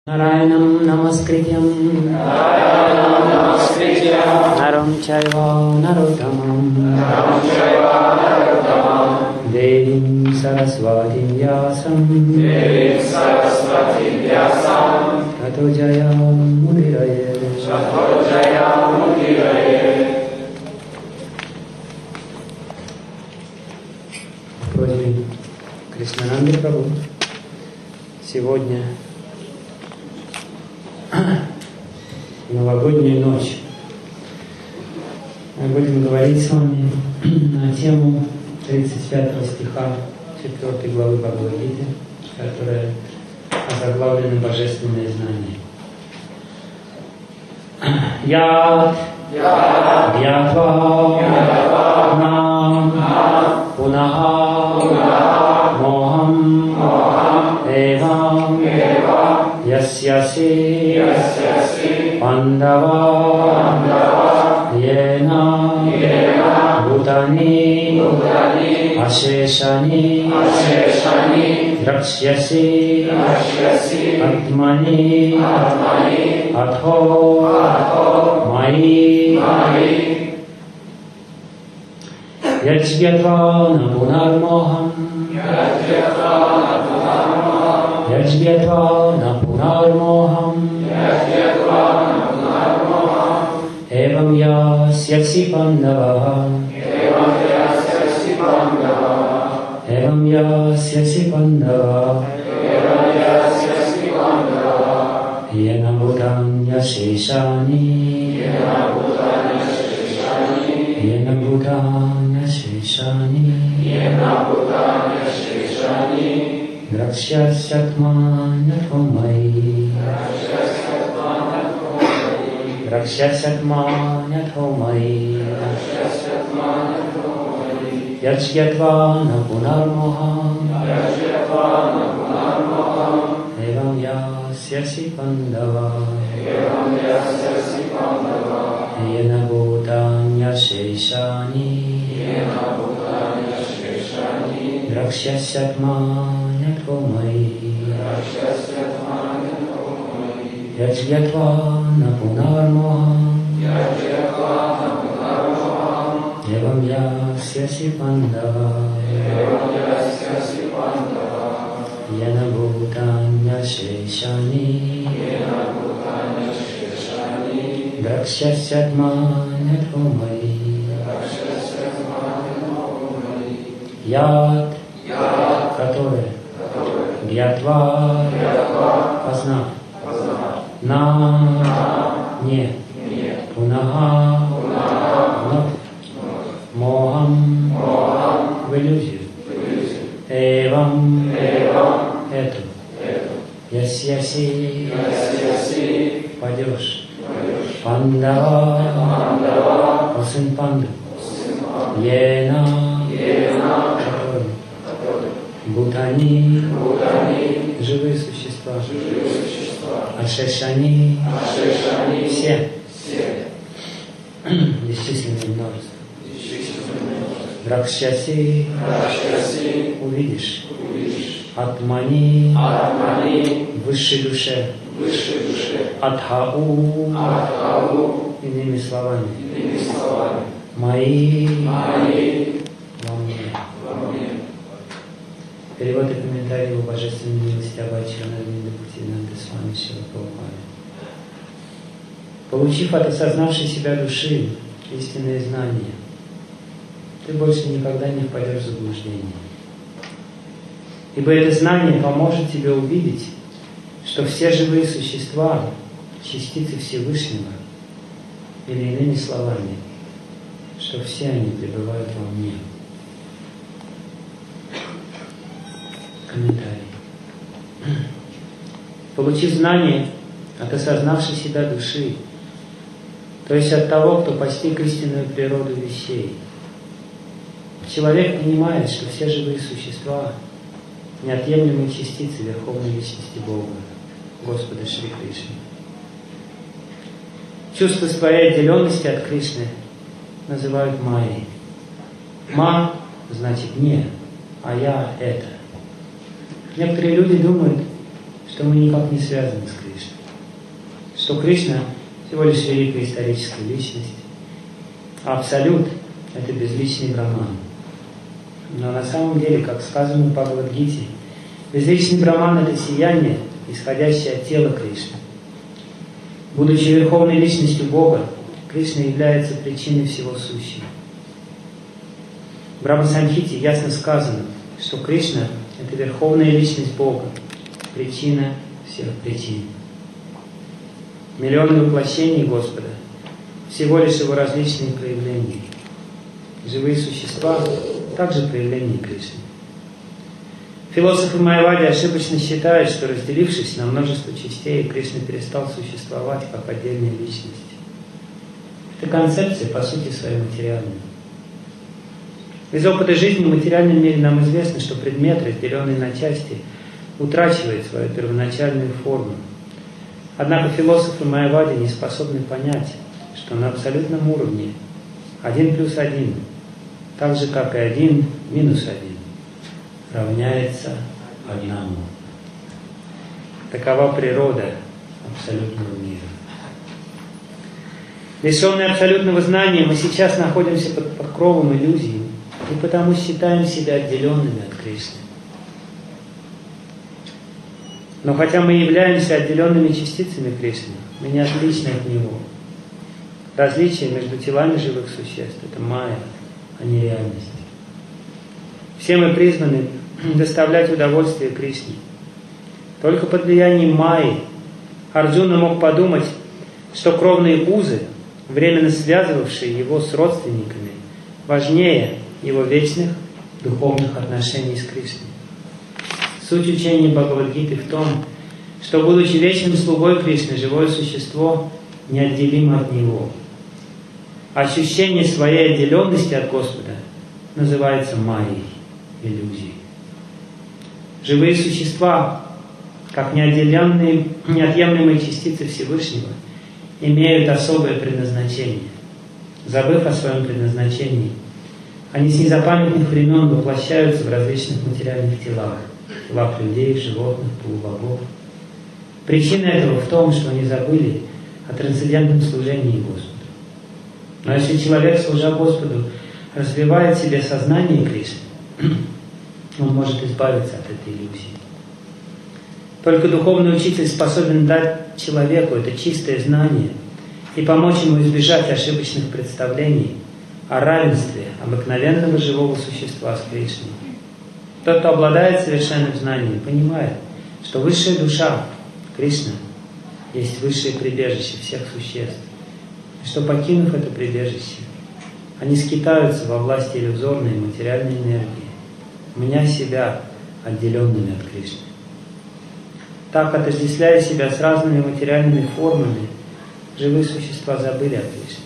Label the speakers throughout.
Speaker 1: Narayanam namaskrityam naram chaiva narottamam devim saraswatim vyasam tato jayam mudiraye. В просьбе Кришнананды Прабху сегодня новогоднюю ночь мы будем говорить с вами на тему 35 стиха 4 главы Бхагавад-гиты, которая озаглавлена «Божественное знание». Яд Дьятва Нам Пунаха Мохам Эвам Ясяси Пандава Ена Бутани Ашешани Дракшяси Атмани Атхо Маи Яджьятвана Пунармохам Яджьятвана Пунармохам Эвам ясяси Пандава Эвам ясяси Пандава Йена Бхутаня Шешани Йена Бхутаня Шешани Дракшясятманя Тхомаи Дракшясятманя Тхомаи Яджьятвана Пунармохам Эвам ясяси Пандава Йена Бхутаня Шешани Дракшясятманя Тхомаи Яджьятвана Пунармохам Эвам ясяси Пандава Йена Бхутаня Шешани Дракшясятманя Тхомаи Яд, который Дьятва, познав, на, не, Пунага, вновь, Мохам, в иллюзию, Эвам, эту, Ясяси, падешь, Пандава, о сын Панду, Йена, Бутани, живые существа, Ашешани, все, бесчисленное множество. Дракшяси, увидишь, Атмани, высшей душе, Адхау, иными словами, Маи, во мне. Перевод и комментарий его божественной милости Абхачана Бхактивинода Свами Шрила Прабхупады. Получив от осознавшей себя души истинное знание, ты больше никогда не впадешь в заблуждение. Ибо это знание поможет тебе увидеть, что все живые существа — частицы Всевышнего, или иными словами, что все они пребывают во мне. Комментарий. Получив знание от осознавшей себя души, то есть от того, кто постиг истинную природу вещей, человек понимает, что все живые существа — неотъемлемые частицы Верховной Личности Бога, Господа Шри Кришны. Чувство своей отделенности от Кришны называют майей. Ма значит не, а я это. Некоторые люди думают, что что мы никак не связаны с Кришной. Что Кришна всего лишь великая историческая личность, а Абсолют – это безличный Брахман. Но на самом деле, как сказано в Бхагавад-гите, безличный Брахман – это сияние, исходящее от тела Кришны. Будучи верховной личностью Бога, Кришна является причиной всего сущего. В Брахма-самхите ясно сказано, что Кришна – это верховная личность Бога, причина всех причин. Миллионы воплощений Господа – всего лишь Его различные проявления. Живые существа – также проявления Кришны. Философы майявади ошибочно считают, что, разделившись на множество частей, Кришна перестал существовать как отдельная личность. Эта концепция, по сути своей, материальная. Из опыта жизни в материальном мире нам известно, что предмет, разделенный на части, утрачивает свою первоначальную форму. Однако философы майявади не способны понять, что на абсолютном уровне 1 плюс 1, так же как и 1 минус 1, равняется 1. Такова природа абсолютного мира. Лишенные абсолютного знания, мы сейчас находимся под покровом иллюзии и потому считаем себя отделенными от Кришны. Но хотя мы являемся отделенными частицами Кришны, мы не отличны от Него. Различие между телами живых существ – это майя, а не реальность. Все мы призваны доставлять удовольствие Кришне. Только под влиянием майи Арджуна мог подумать, что кровные узы, временно связывавшие его с родственниками, важнее его вечных духовных отношений с Кришной. Суть учения Бхагавад-гиты в том, что, будучи вечным слугой Кришны, живое существо неотделимо от Него. Ощущение своей отделенности от Господа называется майей, иллюзией. Живые существа, как неотъемлемые частицы Всевышнего, имеют особое предназначение. Забыв о своем предназначении, они с незапамятных времен воплощаются в различных материальных телах людей, животных, полубогов. Причина этого в том, что они забыли о трансцендентном служении Господу. Но если человек, служа Господу, развивает в себе сознание Кришны, он может избавиться от этой иллюзии. Только духовный учитель способен дать человеку это чистое знание и помочь ему избежать ошибочных представлений о равенстве обыкновенного живого существа с Кришной. Тот, кто обладает совершенным знанием, понимает, что высшая душа, Кришна, есть высшее прибежище всех существ, и что, покинув это прибежище, они скитаются во власти иллюзорной и материальной энергии, мня себя отделенными от Кришны. Так, отождествляя себя с разными материальными формами, живые существа забыли о Кришне.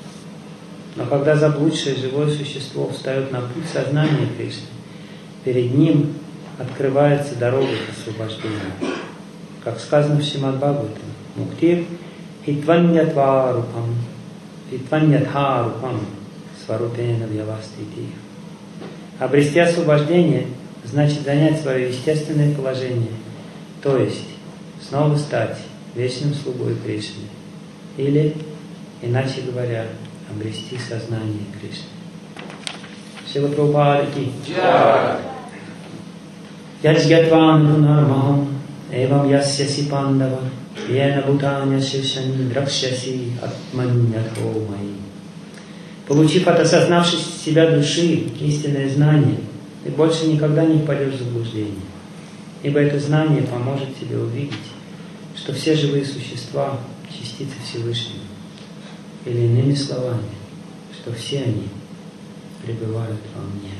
Speaker 1: Но когда заблудшее живое существо встает на путь сознания Кришны, перед ним открывается дорога к освобождению. Как сказано в Шримад Бхагаватам, «Муктир хитваньятва рупам, хитваньятха рупам, сварупена вьявастити». Обрести освобождение значит занять свое естественное положение, то есть снова стать вечным слугой Кришны. Или, иначе говоря, обрести сознание Кришны. Шрила Прабхупада ки джай. Яджгатван пунармахам эвам ясяси пандава йена бутаня шишани дракшаси атманьятхо маи. Получив от осознавшей себя души истинное знание, ты больше никогда не впадешь в заблуждение, ибо это знание поможет тебе увидеть, что все живые существа – частицы Всевышнего, или иными словами, что все они пребывают во мне.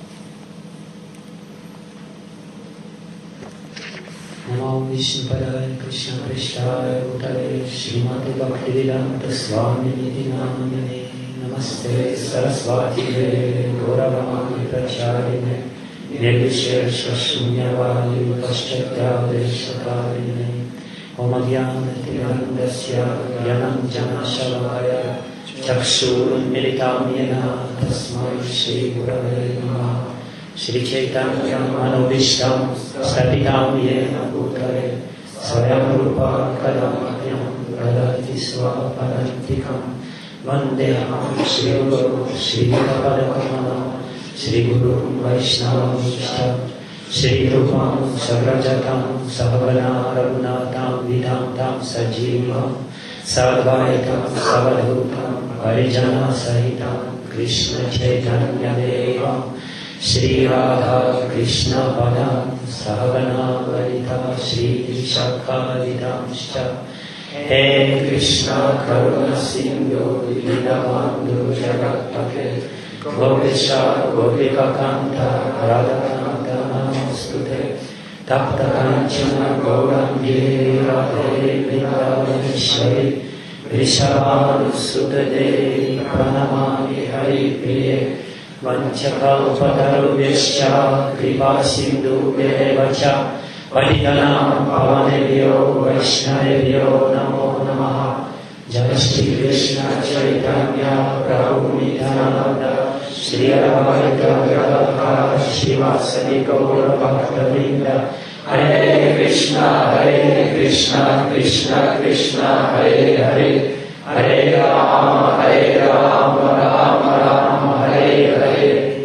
Speaker 1: Намо Вишнупадая Кришна Приштая Бхутале Шримати Бхактивиданта Свами Нити Намине Намасте Сарасвати Деве Гауравани Прачарине Нирвишеша Шуньявали Пашчатяде Шакарине Омадьяна Тирандасья Янанджана Шалая Чакшурун Милитам Йена Тасмай Шри Гураве Намah Shri Chaitanya Manobishtam Stapidam Yena Bhutale Swayam Rupa Kadamapyam Radati Swapadantikam Vandeham Shri Guru Shri Padakamalam Shri Guru Vaishnavam Shri Rupam Sagrajatam Sahavana Raghunatam Vidhantam Sajivam Sadvaitam Savadhutam Parijana Sahitam Krishna Chaitanya Devam Shri Radha Krishna Padam Sahavana Varita Shri Shakhavidam Shcha He Krishna Karuna Sindhu Dinabandhu Jagatpate Gopesha Gopika Kanta Radhakanta Namostute Tapta Kanchana Gaurangi Radhe Vrindavaneshwari Vrishabhanu Sutade Pranamami Hari Priye Vanchakalpatarubhyascha Kripa Sindhu Devacha Patitanam Pavanebhyo Vaishnavebhyo Namo Namaha Jai Shri Krishna Chaitanya Prabhu Nityananda Shri Advaita Gadadhara Srivasadi Gaura Bhakta-vrinda Hare Krishna Krishna Krishna Hare Hare Hare Rama Rama Rama Hare Hare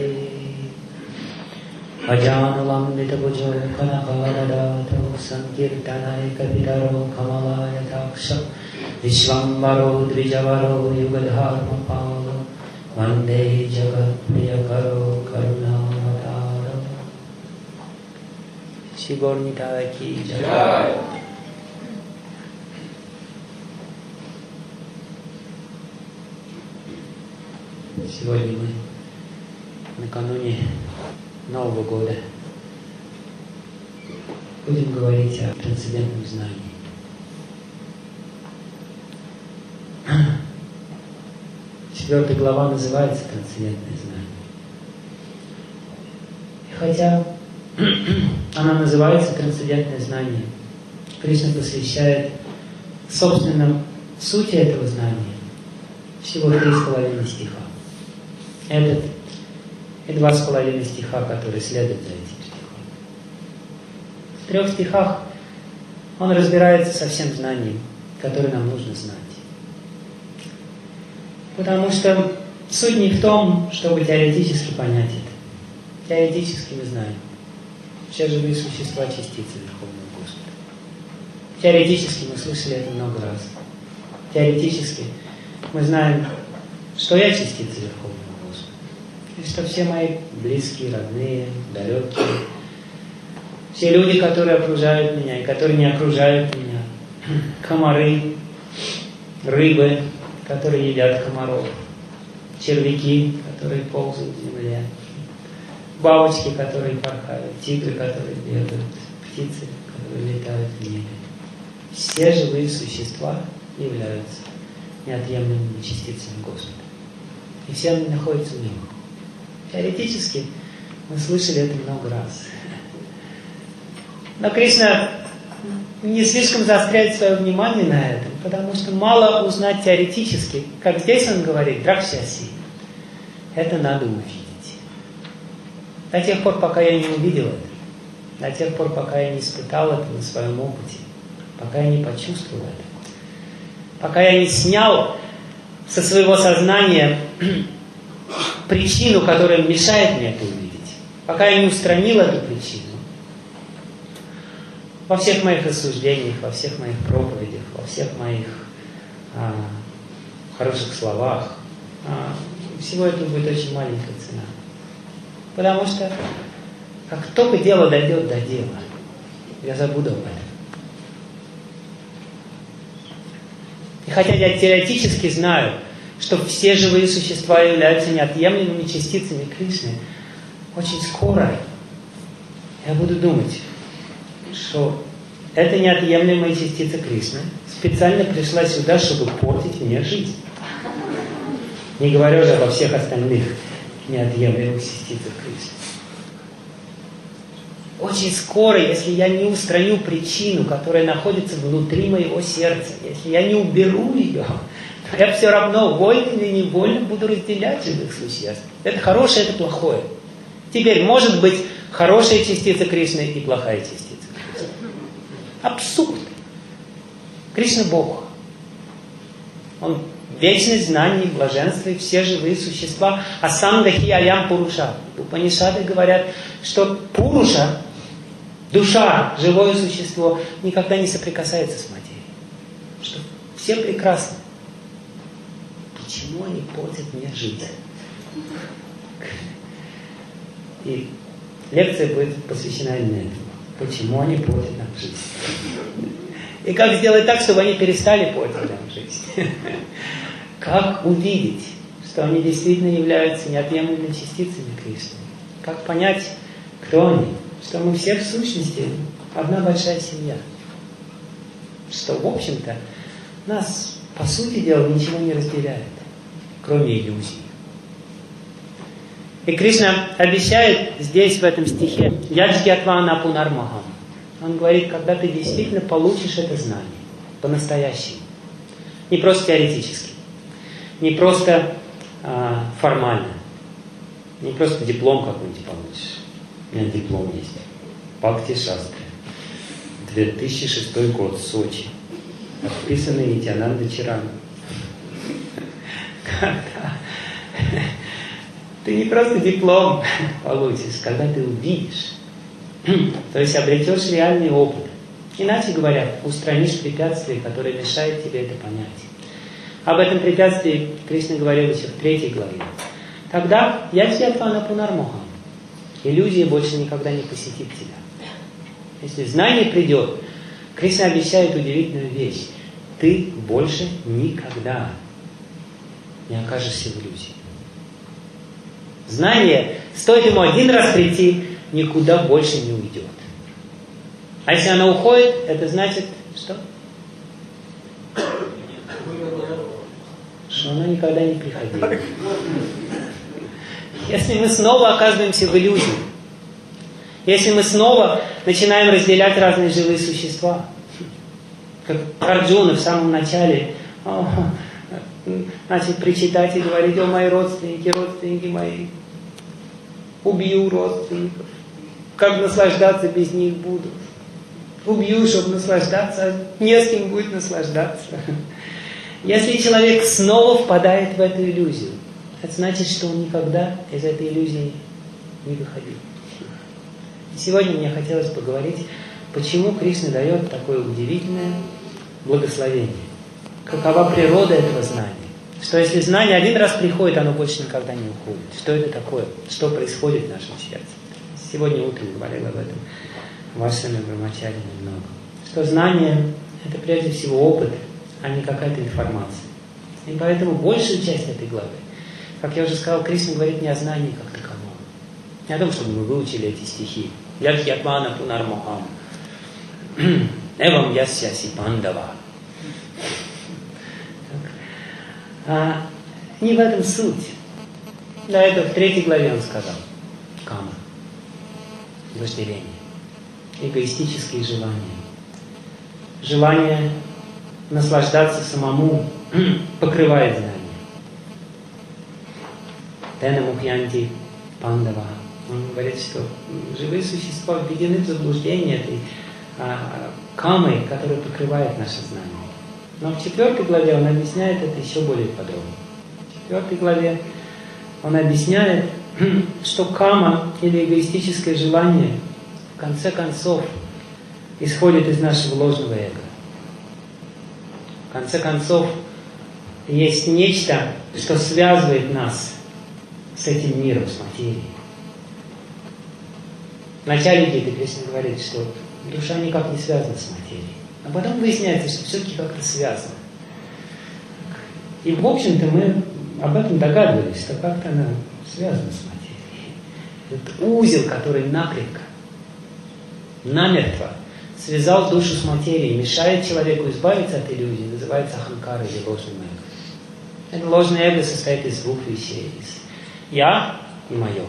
Speaker 1: Ajanulambita Bhujo Kanakaladadato Sankirtanai Kapitaro Kamalaya Taksha Vishvambaro Dvijavaro Yugadharma Palo Vande Jagat Priyakaro Karunavataro Shri Gaura Ki Jai. Сегодня мы накануне Нового года будем говорить о трансцендентном знании. Четвертая глава называется «Трансцендентное знание». И хотя она называется «Трансцендентное знание», Кришна посвящает собственно сути этого знания всего 3,5 стиха. Этот и 2,5 стиха, которые следуют за этим стихом. В 3 стихах он разбирается со всем знанием, которое нам нужно знать. Потому что суть не в том, чтобы теоретически понять это. Теоретически мы знаем. Все живые существа — частицы Верховного Господа. Теоретически мы слышали это много раз. Теоретически мы знаем, что я частица Верховного Господа. И что все мои близкие, родные, далекие, все люди, которые окружают меня и которые не окружают меня, комары, рыбы, которые едят комаров, червяки, которые ползают в земле, бабочки, которые порхают, тигры, которые бегают, птицы, которые летают в небе. Все живые существа являются неотъемлемыми частицами Господа. И все они находятся в нем. Теоретически мы слышали это много раз. Но Кришна не слишком заостряет свое внимание на этом, потому что мало узнать теоретически, как здесь он говорит, дракшаси. Это надо увидеть. До тех пор, пока я не увидел это, до тех пор, пока я не испытал это на своем опыте, пока я не почувствовал это, пока я не снял со своего сознания причину, которая мешает мне это увидеть, пока я не устранил эту причину, во всех моих рассуждениях, во всех моих проповедях, во всех моих хороших словах, всего этого будет очень маленькая цена. Потому что как только дело дойдет до дела, я забуду об этом. И хотя я теоретически знаю, что все живые существа являются неотъемлемыми частицами Кришны, очень скоро я буду думать, что эта неотъемлемая частица Кришны специально пришла сюда, чтобы портить мне жизнь. Не говоря же обо всех остальных неотъемлемых частицах Кришны. Очень скоро, если я не устраню причину, которая находится внутри моего сердца, если я не уберу ее, то я все равно, вольно или невольно, буду разделять живых существ. Это хорошее, это плохое. Теперь, может быть, хорошая частица Кришны и плохая частица Кришны. Абсурд. Кришна Бог. Он вечность знаний, блаженства и все живые существа. Асангахи аям Пуруша. Упанишады говорят, что Пуруша, душа, живое существо, никогда не соприкасается с материей. Что все прекрасны. Почему они портят мне жизнь? И лекция будет посвящена именно этому. Почему они портят нам жизнь? И как сделать так, чтобы они перестали портить нам жизнь? Как увидеть, что они действительно являются неотъемлемыми частицами Кришны? Как понять, кто они? Что мы все в сущности одна большая семья. Что, в общем-то, нас, по сути дела, ничего не разделяет, кроме иллюзий. И Кришна обещает здесь, в этом стихе, «Яджгятвана пунармахам». Он говорит, когда ты действительно получишь это знание, по-настоящему. Не просто теоретически, не просто формально, не просто диплом какой-нибудь получишь. У меня диплом есть. Бхакти Шастри. 2006 год, Сочи. Подписанный Нитьянанда Чарана. Когда ты не просто диплом получишь, когда ты увидишь, то есть обретешь реальный опыт. Иначе говоря, устранишь препятствия, которые мешают тебе это понять. Об этом препятствии Кришна говорил еще в 3 главе. Тогда яджгятвана пунармахам. Иллюзия больше никогда не посетит тебя. Если знание придет, Кришна обещает удивительную вещь. Ты больше никогда не окажешься в иллюзии. Знание, стоит ему один раз прийти, никуда больше не уйдет. А если оно уходит, это значит, что? Что оно никогда не приходило. Если мы снова оказываемся в иллюзии, если мы снова начинаем разделять разные живые существа, как Арджуна в самом начале начал причитать и говорить: о, мои родственники, родственники мои, убью родственников, как наслаждаться без них буду. Убью, чтобы наслаждаться, не с кем будет наслаждаться. Если человек снова впадает в эту иллюзию, это значит, что он никогда из этой иллюзии не выходил. И сегодня мне хотелось поговорить, почему Кришна дает такое удивительное благословение. Какова природа этого знания? Что если знание один раз приходит, оно больше никогда не уходит. Что это такое? Что происходит в нашем сердце? Сегодня утром говорил об этом Васана Брамачари немного. Что знание – это прежде всего опыт, а не какая-то информация. И поэтому большую часть этой главы, как я уже сказал, Кришна говорит не о знании как таковом. Не о том, чтобы мы выучили эти стихи. Яджгятвана пунармахам. Эвам ясяси пандава. Не в этом суть. Для этого в 3 главе он сказал. Кама. Вожделение. Эгоистические желания. Желание наслаждаться самому покрывает знание. Тена мухьянти пандава. Он говорит, что живые существа введены в заблуждение этой камой, которая покрывает наше знание. Но в 4 главе он объясняет это еще более подробно. В 4 главе он объясняет, что кама или эгоистическое желание в конце концов исходит из нашего ложного эго. В конце концов, есть нечто, что связывает нас с этим миром, с материей. В начале Гиты Кришна говорит, что душа никак не связана с материей. А потом выясняется, что все-таки как-то связано. И, в общем-то, мы об этом догадывались, что как-то она связана с материей. Этот узел, который накрепко, намертво связал душу с материей, мешает человеку избавиться от иллюзии, называется аханкара или ложным эго. Это ложное эго состоит из 2 вещей. Из я и мое.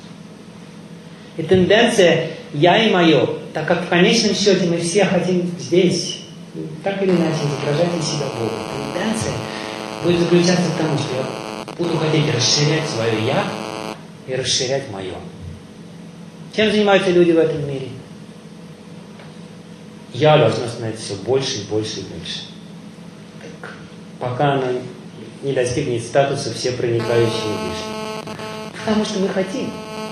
Speaker 1: И тенденция «я» и «моё», так как в конечном счете мы все хотим здесь, так или иначе, изображать из себя Бога. Тенденция будет заключаться в том, что я буду хотеть расширять свое «я» и расширять «моё». Чем занимаются люди в этом мире? «Я» должно становиться все больше и больше и больше. пока она не достигнет статуса всепроникающего Вишну. Потому что мы хотим,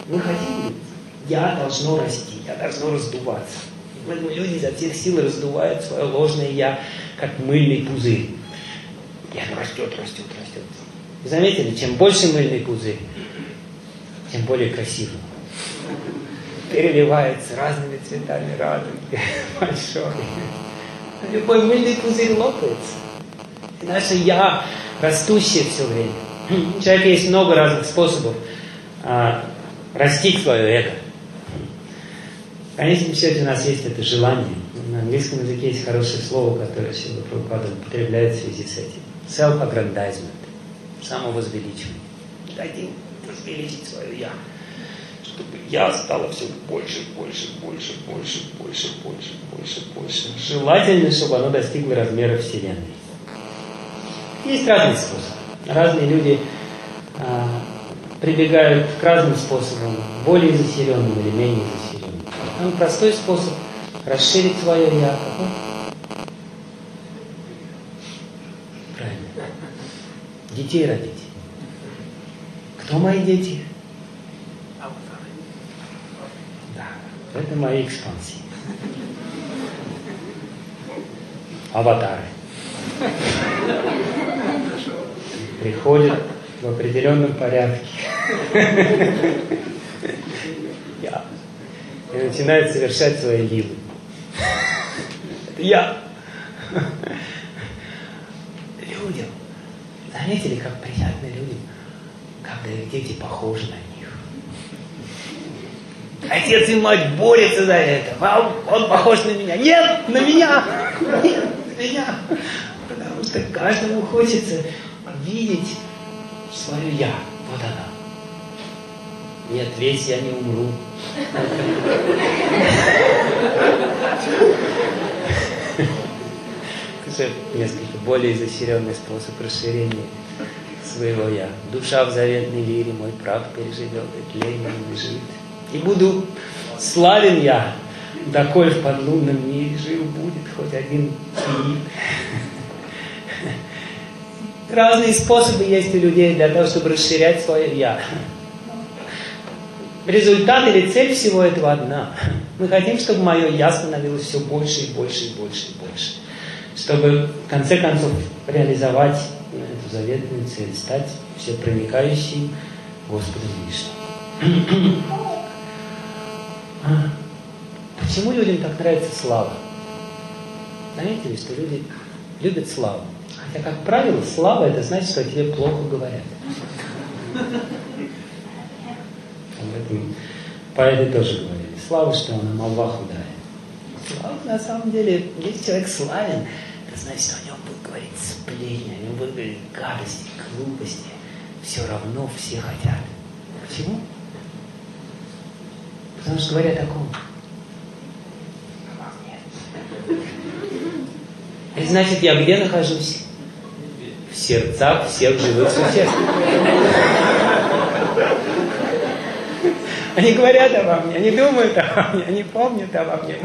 Speaker 1: я должно расти, я должно раздуваться. И поэтому люди изо всех сил раздувают свое ложное я, как мыльный пузырь. И оно растет. Вы заметили, чем больше мыльный пузырь, тем более красиво. Переливается разными цветами радуги. Большой. Любой мыльный пузырь лопается. И наше «я» растущее все время. У человека есть много разных способов растить свое эго. В конечном счете у нас есть это желание. На английском языке есть хорошее слово, которое Шрила Прабхупада употребляет в связи с этим. Self-aggrandizement. Самовозвеличивание. Хотим возвеличить свое «я». Чтобы «я» стало все больше. Желательно, чтобы оно достигло размера Вселенной. Есть разные способы. Разные люди прибегают к разным способам, более изощренным или менее изощренным. Самый простой способ расширить свое «я» какой? Правильно. Детей родить. Кто мои дети? Да, это мои экспансии. Аватары. Приходят в определенном порядке. И начинают совершать свои лилы. Это я. Людям. Заметили, как приятно людям, когда их дети похожи на них. Отец и мать борются за это. Он похож на меня. Нет, на меня. Нет, на меня. Потому что каждому хочется видеть свое «я». Вот она. Нет, весь я не умру. Это несколько более изощренный способ расширения своего «я». Душа в заветной лире, мой прах переживет, и тление лежит. И буду славен я, доколь в подлунном мире жив будет хоть один фиит. Разные способы есть у людей для того, чтобы расширять свое «я». Результат или цель всего этого одна. Мы хотим, чтобы мое «я» становилось все больше и больше. Чтобы, в конце концов, реализовать эту заветную цель, стать всепроникающим Господом Вишну. Почему людям так нравится слава? Заметили, что люди любят славу. Хотя, как правило, слава — это значит, что о тебе плохо говорят. Об этом поэты тоже говорили. Слава, что она молва худая. Слава, на самом деле, если человек славен, это значит, что о нем будут говорить сплетни, о нем будут говорить гадости, глупости. Все равно все хотят. Почему? Потому что говорят о ком? А вас нет. Это значит, я где нахожусь? В сердцах всех живых существ. Они говорят обо мне, они думают обо мне, они помнят обо мне.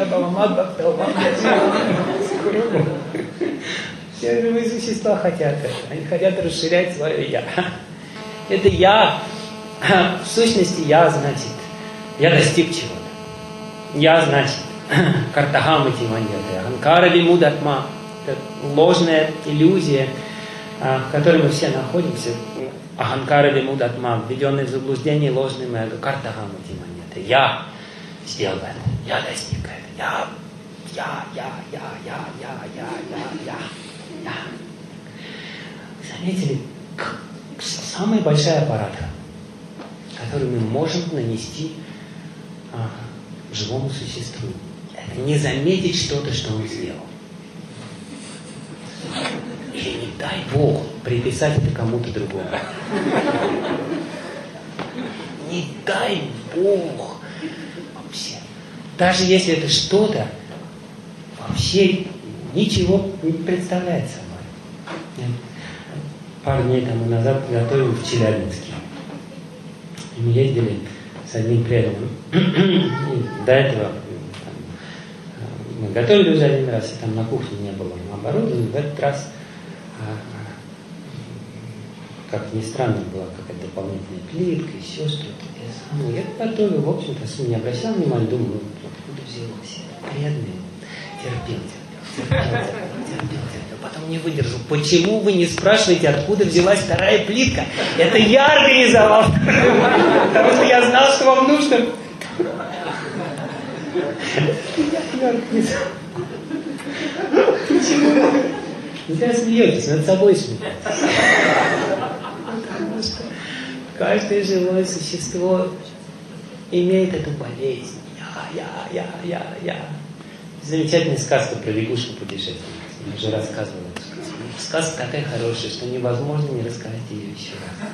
Speaker 1: Все живые существа хотят это. Они хотят расширять свое «я». Это «я», в сущности, «я» значит, я достиг чего-то. «Я» значит, картахамати маньяты, аханкара вимудатма. Это ложная иллюзия, в которой мы все находимся. Аханкара вимудатма, введенный в заблуждение ложным эго, картахамати маньяты. Я сделал это, я достиг это, я. Заметили, самая большая аппаратка, которую мы можем нанести живому существу, это не заметить что-то, что он сделал. Или, не дай Бог, приписать это кому-то другому. Не дай Бог. Вообще. Даже если это что-то, вообще ничего не представляет собой. Пару дней тому назад готовил в Челябинске. И мы ездили с одним преданным. До этого мы готовили уже один раз, и там на кухне не было оборудования. В этот раз как ни странно, была какая-то дополнительная плитка, еще что-то. Я готовил, в общем-то, не обращал внимания, думал, откуда взялось. Бедный. Терпел. Потом не выдержал. Почему вы не спрашиваете, откуда взялась вторая плитка? Это я организовал. Потому что я знал, что вам нужно. Я организовал. Почему? Вы смеетесь, над собой смеетесь. Потому что каждое живое существо имеет эту болезнь. Я. Замечательная сказка про лягушку-путешественницу. Я уже рассказывал эту сказку. Сказка такая хорошая, что невозможно не рассказать ее еще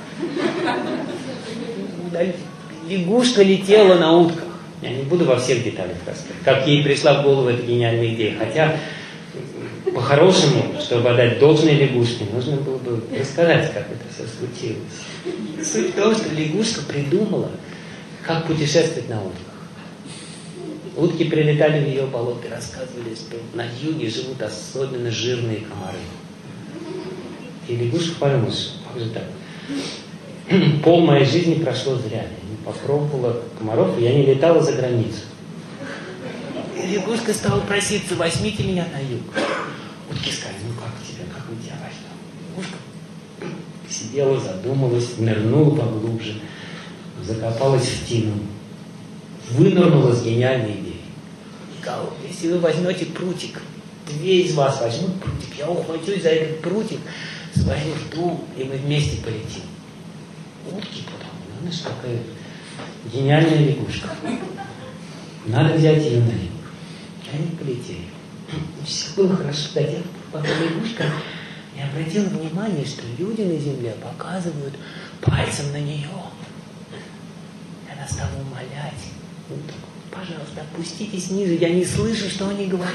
Speaker 1: раз. Лягушка летела на утках. Я не буду во всех деталях рассказывать, как ей пришла в голову эта гениальная идея. Хотя, по-хорошему, чтобы отдать должное лягушке, нужно было бы рассказать, как это все случилось. Суть в том, что лягушка придумала, как путешествовать на утках. Утки прилетали в ее болото и рассказывали, что на юге живут особенно жирные комары. И лягушка подумала, как же так? Пол моей жизни прошло зря. Я не попробовала комаров, и я не летала за границу. И лягушка стала проситься, возьмите меня на юг. Утки сказали, ну как тебе, как мы тебя возьмем? Лягушка сидела, задумалась, нырнула поглубже, закопалась в тину. Вынырнула с гениальной идеей. Сказала, если вы возьмете прутик, две из вас возьмут прутик, я ухвачусь за этот прутик, свою в дом, и мы вместе полетим. Утки подумали, ну что, какая гениальная лягушка. Надо взять ее на юг. Они полетели. Все было хорошо до тех пор, пока лягушка не обратила внимание, что люди на земле показывают пальцем на нее. Она стала умолять. Пожалуйста, опуститесь ниже, я не слышу, что они говорят.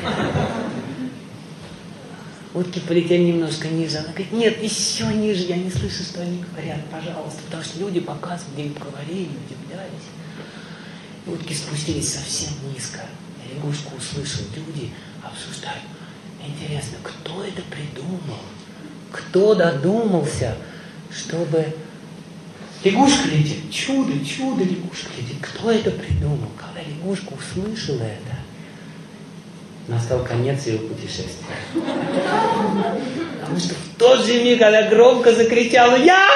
Speaker 1: Утки полетели немножко ниже. Она говорит, нет, еще ниже, я не слышу, что они говорят, пожалуйста. Потому что люди показывали, им говорили, удивлялись. Утки спустились совсем низко. И лягушка услышала, люди обсуждают. Интересно, кто это придумал? Кто додумался, чтобы... Лягушка летит, чудо, лягушка летит. Кто это придумал? Когда лягушка услышала это, настал конец ее путешествия. Потому что в тот же миг она громко закричала: «Я!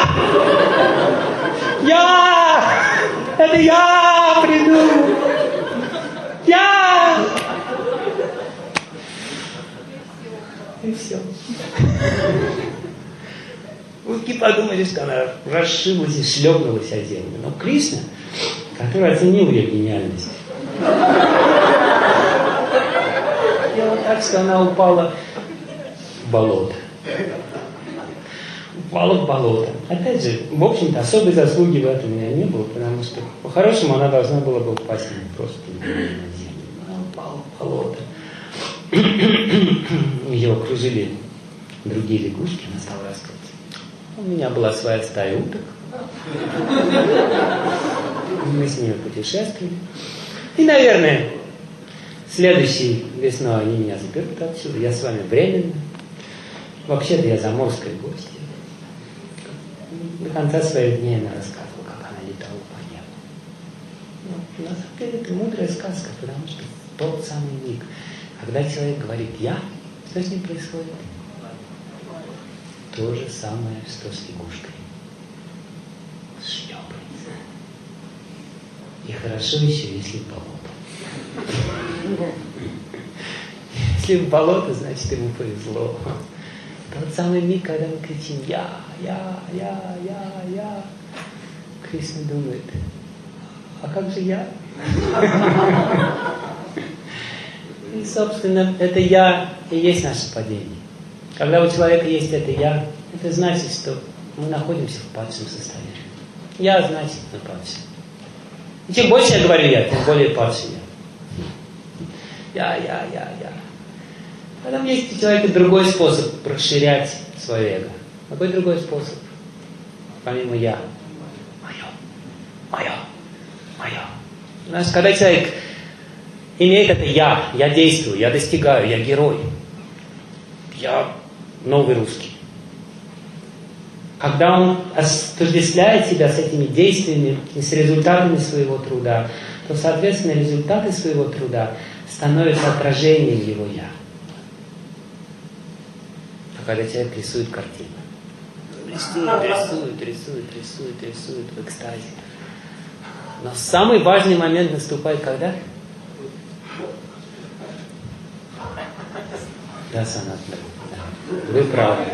Speaker 1: Это я придумал! Я!» И все. Утки подумали, что она расшиблась и шлепнулась о землю. Но Кришна, который оценил ее гениальность, сделал так, что она упала в болото. Упала в болото. Опять же, в общем-то, особой заслуги в этом у меня не было, потому что по-хорошему она должна была бы упасть просто на землю. Она упала в болото. Ее окружили другие лягушки, она стала рассказывать. У меня была своя стая уток. Мы с ними путешествовали. И, наверное, следующей весной они меня заберут отсюда. Я с вами временно. Вообще-то я заморская гостья. До конца своих дней она рассказывала, как она летала по небу. Но, на самом деле это мудрая сказка, потому что в тот самый миг, когда человек говорит «я», что с ним происходит? То же самое, что с лягушкой. Шлепается. И хорошо еще, если в болото. Если в болото, значит, ему повезло. Тот самый миг, когда мы кричим «Я». Кришна думает: а как же я? И, собственно, это «я» и есть наше падение. Когда у человека есть это «я», это значит, что мы находимся в падшем состоянии. «Я» значит на падшем. И чем больше я говорю «я», тем более падший я. Я. Потом есть у человека другой способ расширять свое эго. Какой другой способ? Помимо «я». Мое. Знаешь, когда человек имеет это «я действую, я достигаю, я герой, я новый русский. Когда он отождествляет себя с этими действиями и с результатами своего труда, то, соответственно, результаты своего труда становятся отражением его «я». А когда человек рисует картину, рисует в экстазе. Но самый важный момент наступает когда? Да, Санат, да. Вы правы.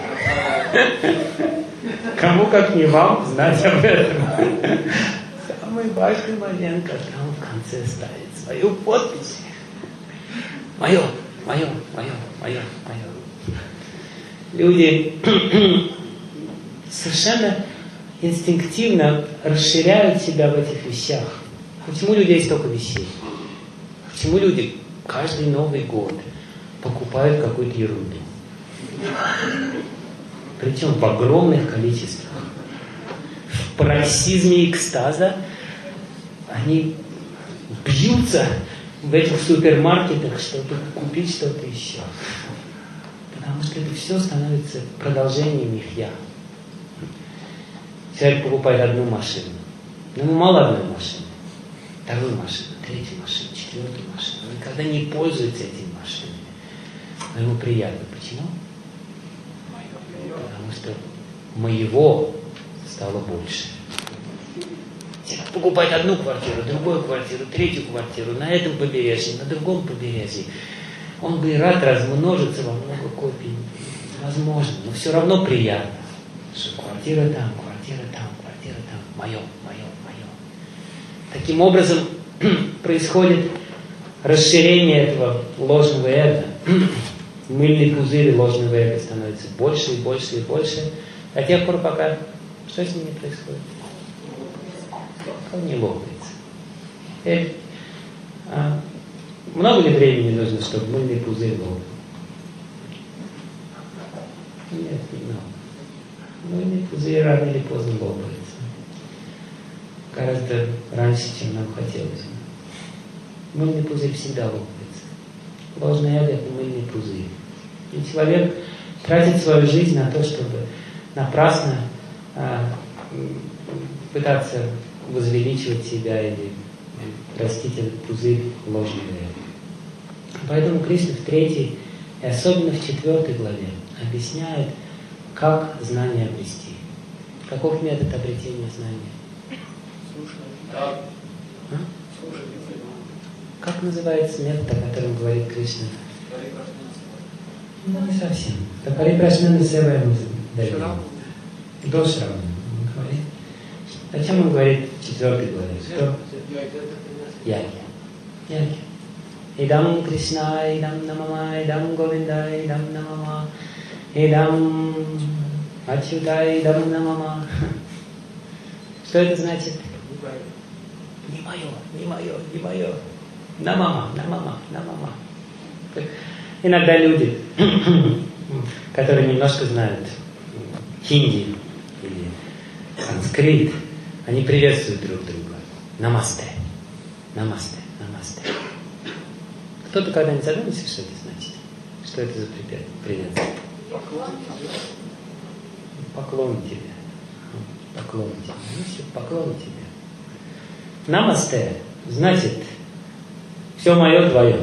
Speaker 1: Кому как не вам знать об этом. Самый важный момент, когда он в конце ставит свою подпись. Мое. Люди совершенно инстинктивно расширяют себя в этих вещах. Почему у людей столько вещей? Почему люди каждый Новый год покупают какую-то ерунду? Причем в огромных количествах. В пароксизме экстаза они бьются в этих супермаркетах, чтобы купить что-то еще. Потому что это все становится продолжением их «я». Человек покупает одну машину. Но ему мало одной машины. Вторую машину, третью машину, четвертую машину. Он никогда не пользуется этими машинами. Но ему приятно. Почему? Потому что моего стало больше. Человек покупает одну квартиру, другую квартиру, третью квартиру, на этом побережье, на другом побережье. Он бы и рад размножиться во много копий. Возможно, но все равно приятно, что квартира там. Мое. Таким образом происходит расширение этого ложного эго. Мыльный пузырь ложного эго становится больше и больше. До тех пор, пока что с ним не происходит? Он не лопается. Много ли времени нужно, чтобы мыльный пузырь лопнул? Нет, немного. Мыльный пузырь рано или поздно лопается. Гораздо раньше, чем нам хотелось. Мыльный пузырь всегда лопается. Ложное эго – это мыльный пузырь. И человек тратит свою жизнь на то, чтобы напрасно пытаться возвеличивать себя или растить этот пузырь ложного эго. Поэтому Кришна в 3 и особенно в 4 главе объясняет, как знание обрести. Каков метод обретения знания? Как называется метод, о котором говорит Кришна? Ну, не совсем. Парипрашнана севаем до Шравана. О чем он говорит в 4 главе? Что? Яги. Идам Кришна, идам намама, идам Говинда, идам намама, идам Ачюта, идам намама. Что это значит? Не мое. Намама. Иногда люди, которые немножко знают хинди или санскрит, они приветствуют друг друга. Намасте. Кто-то когда-нибудь задумался, что это значит? Что это за приветствие? Поклон тебе. Ну все, поклон тебе. Намасте значит все мое твое.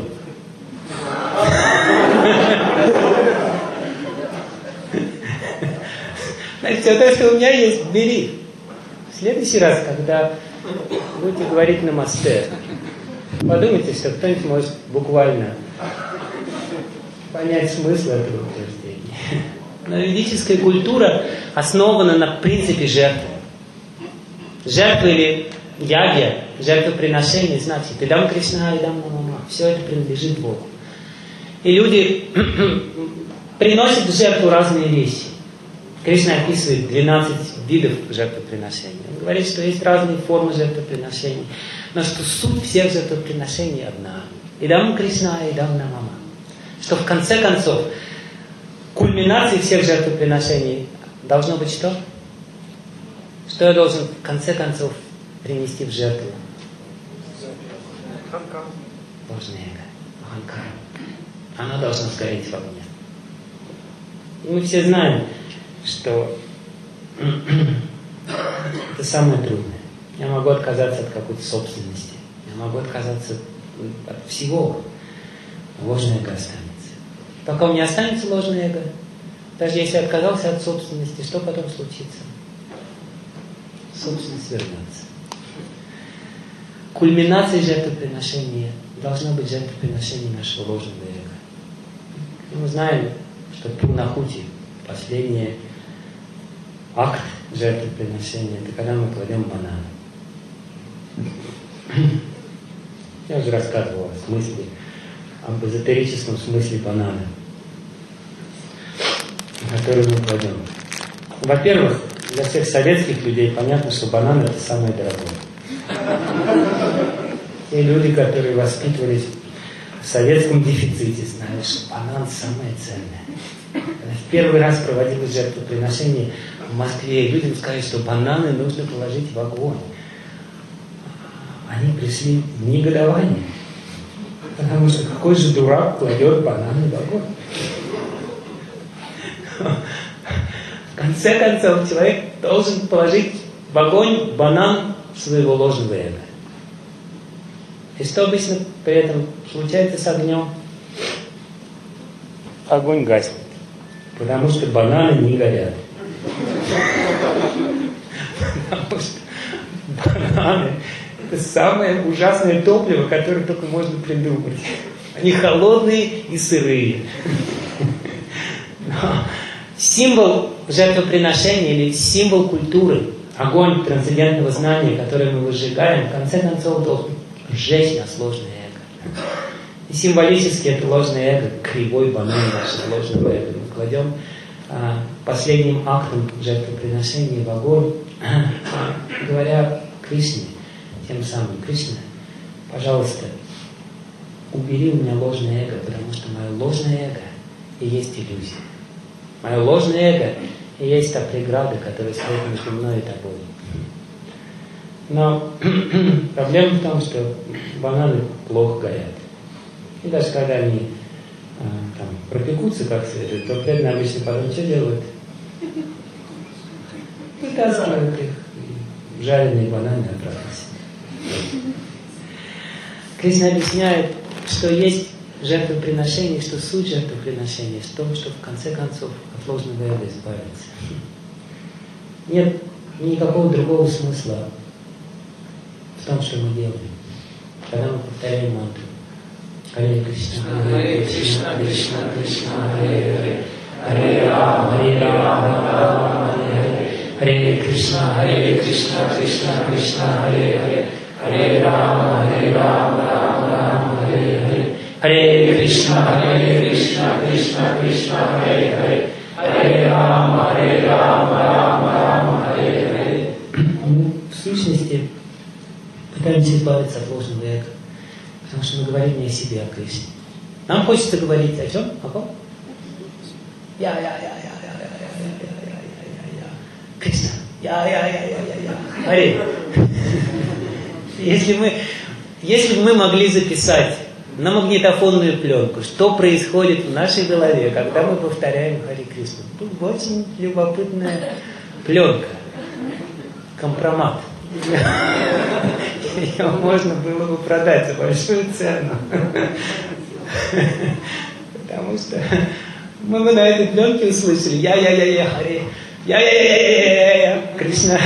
Speaker 1: Значит, все то, что у меня есть, бери. В следующий раз, когда будете говорить намасте, подумайте, что кто-нибудь может буквально понять смысл этого утверждения. Но ведическая культура основана на принципе жертвы. Жертва или ягья, жертвоприношение, значит, идам Кришна, идам намама. Все это принадлежит Богу. И люди приносят в жертву разные вещи. Кришна описывает 12 видов жертвоприношений. Он говорит, что есть разные формы жертвоприношений, но что суть всех жертвоприношений одна. Идам Кришна, идам намама. Что в конце концов кульминацией всех жертвоприношений должно быть что? Что я должен в конце концов принести в жертву? Ложное эго. Аханкара. Оно должно сгореть в огне. И мы все знаем, что это самое трудное. Я могу отказаться от какой-то собственности. Я могу отказаться от всего. Ложное эго останется. Пока у меня останется ложное эго, даже если я отказался от собственности, что потом случится? Собственность вернется. Кульминацией жертвоприношения должно быть жертвоприношение нашего ложного эго. И мы знаем, что Пурнахути, последний акт жертвоприношения, это когда мы кладем банан. Я уже рассказывал о смысле, об эзотерическом смысле банана, который мы кладем. Во-первых, для всех советских людей понятно, что банан это самое дорогое. Те люди, которые воспитывались в советском дефиците, знают, что банан самое ценное. Когда в первый раз проводилось жертвоприношение в Москве, людям сказали, что бананы нужно положить в огонь. Они пришли в негодование. Потому что какой же дурак кладет бананы в огонь? В конце концов, человек должен положить в огонь банан своего ложного эго. И что обычно при этом случается с огнем? Огонь гаснет. Потому что бананы не горят. Потому что бананы — это самое ужасное топливо, которое только можно придумать. Они холодные и сырые. Но символ жертвоприношения или символ культуры, огонь трансцендентного знания, который мы выжигаем, в конце концов должен сжечь нас ложное эго. И символически это ложное эго, кривой банан нашего ложного эго, мы кладем последним актом жертвоприношения в огонь, говоря Кришне, тем самым: Кришна, пожалуйста, убери у меня ложное эго, потому что мое ложное эго и есть иллюзия. Мое ложное эго и есть та преграда, которая стоит между мной и тобой. Но проблема в том, что бананы плохо горят. И даже когда они там пропекутся как следует, то преданные обычно потом что делают? Вытаскивают их, и жареные бананы обратно. Кришна объясняет, что есть жертвоприношение, что суть жертвоприношения в том, чтобы в конце концов от ложного эго избавиться. Нет никакого другого смысла в том, что мы делаем. Когда мы повторяем мантру: Харе Кришна, Кришна, Кришна, Харе Харе, Харе Рама, Рама, Харе Харе, Харе Кришна, Кришна, Кришна, Харе Харе, Харе Рама, Рама, Харе Харе, Харе Кришна, Кришна, Кришна, Харе Харе, Харе Рама, Рама, Харе Харе. В сущности, пытаемся избавиться от ложного эго, потому что мы говорим не о себе, а о Кришне. Нам хочется говорить о чем? О ком? Я. Кришна. Я. Харе. Если бы мы могли записать на магнитофонную пленку, что происходит в нашей голове, когда мы повторяем Харе Кришна, была бы очень любопытная пленка, компромат. Ее можно было бы продать за большую цену. Потому что мы бы на этой пленке услышали: я, Харе, я, Кришна.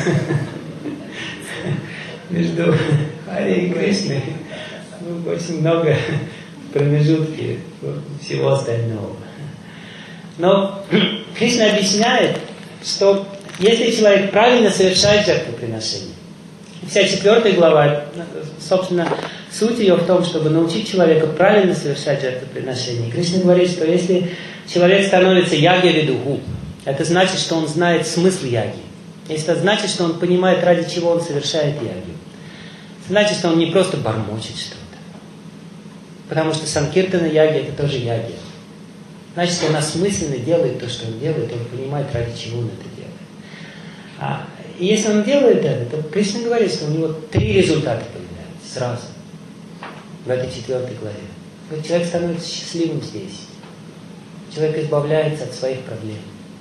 Speaker 1: Между Харе и Кришной очень много промежутки всего остального. Но Кришна объясняет, что если человек правильно совершает жертвоприношение, вся 4 глава, собственно, суть ее в том, чтобы научить человека правильно совершать жертвоприношение. Кришна говорит, что если человек становится яги-ведуху, это значит, что он знает смысл яги. Это значит, что он понимает, ради чего он совершает ягу. Значит, что он не просто бормочет что-то. Потому что санкиртана яги — это тоже яги. Значит, что он осмысленно делает то, что он делает, он понимает, ради чего он это делает. И если он делает это, то Кришна говорит, что у него 3 результата появляются сразу в этой 4 главе. Вот человек становится счастливым здесь. Человек избавляется от своих проблем,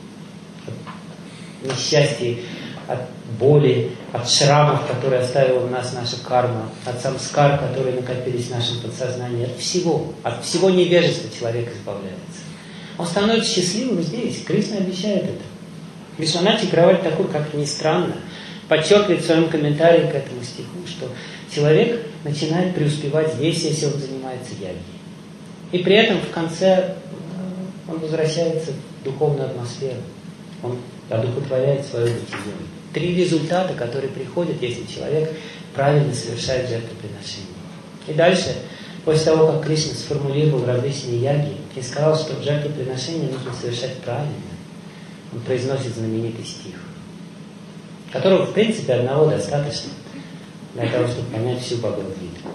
Speaker 1: от несчастья, от боли, от шрамов, которые оставила в нас наша карма, от самскар, которые накопились в нашем подсознании, от всего невежества человек избавляется. Он становится счастливым здесь. Кришна обещает это. Вишванат Чакраварти Такур, как ни странно, подчеркивает в своем комментарии к этому стиху, что человек начинает преуспевать здесь, если он занимается йогой. И при этом в конце он возвращается в духовную атмосферу. Он одухотворяет свое бытие. 3 результата, которые приходят, если человек правильно совершает жертвоприношение. И дальше, после того, как Кришна сформулировал различные яги и сказал, что жертвоприношение нужно совершать правильно, он произносит знаменитый стих, которого, в принципе, одного достаточно для того, чтобы понять всю Бхагавад-гиту.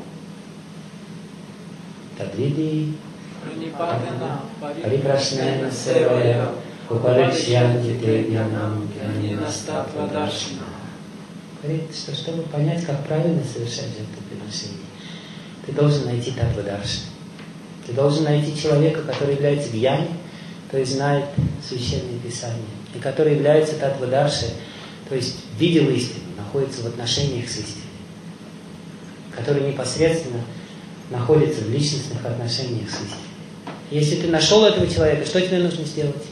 Speaker 1: Тадвиди парипрашнена севая упарикшьянти тегьянам гьянинастатва даршина. Говорит, что чтобы понять, как правильно совершать жертвоприношение, ты должен найти татва-даршина. Ты должен найти человека, который является гьяни, то есть знает Священное Писание, и который является татва-дарши, то есть видел истину, находится в отношениях с истиной, который непосредственно находится в личностных отношениях с истиной. Если ты нашел этого человека, что тебе нужно сделать?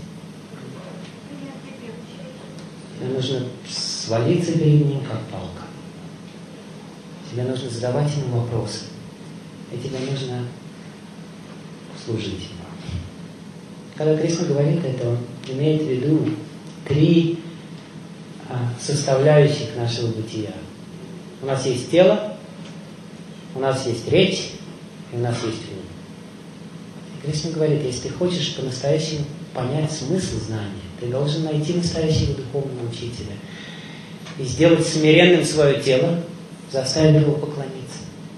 Speaker 1: Тебе нужно свалиться перед ним, как палка. Тебе нужно задавать ему вопросы. И тебе нужно служить ему. Когда Кришна говорит это, он имеет в виду 3 составляющих нашего бытия. У нас есть тело, у нас есть речь, и у нас есть ум. И Кришна говорит, если ты хочешь по-настоящему понять смысл знания, ты должен найти настоящего духовного учителя и сделать смиренным свое тело, заставить его поклониться.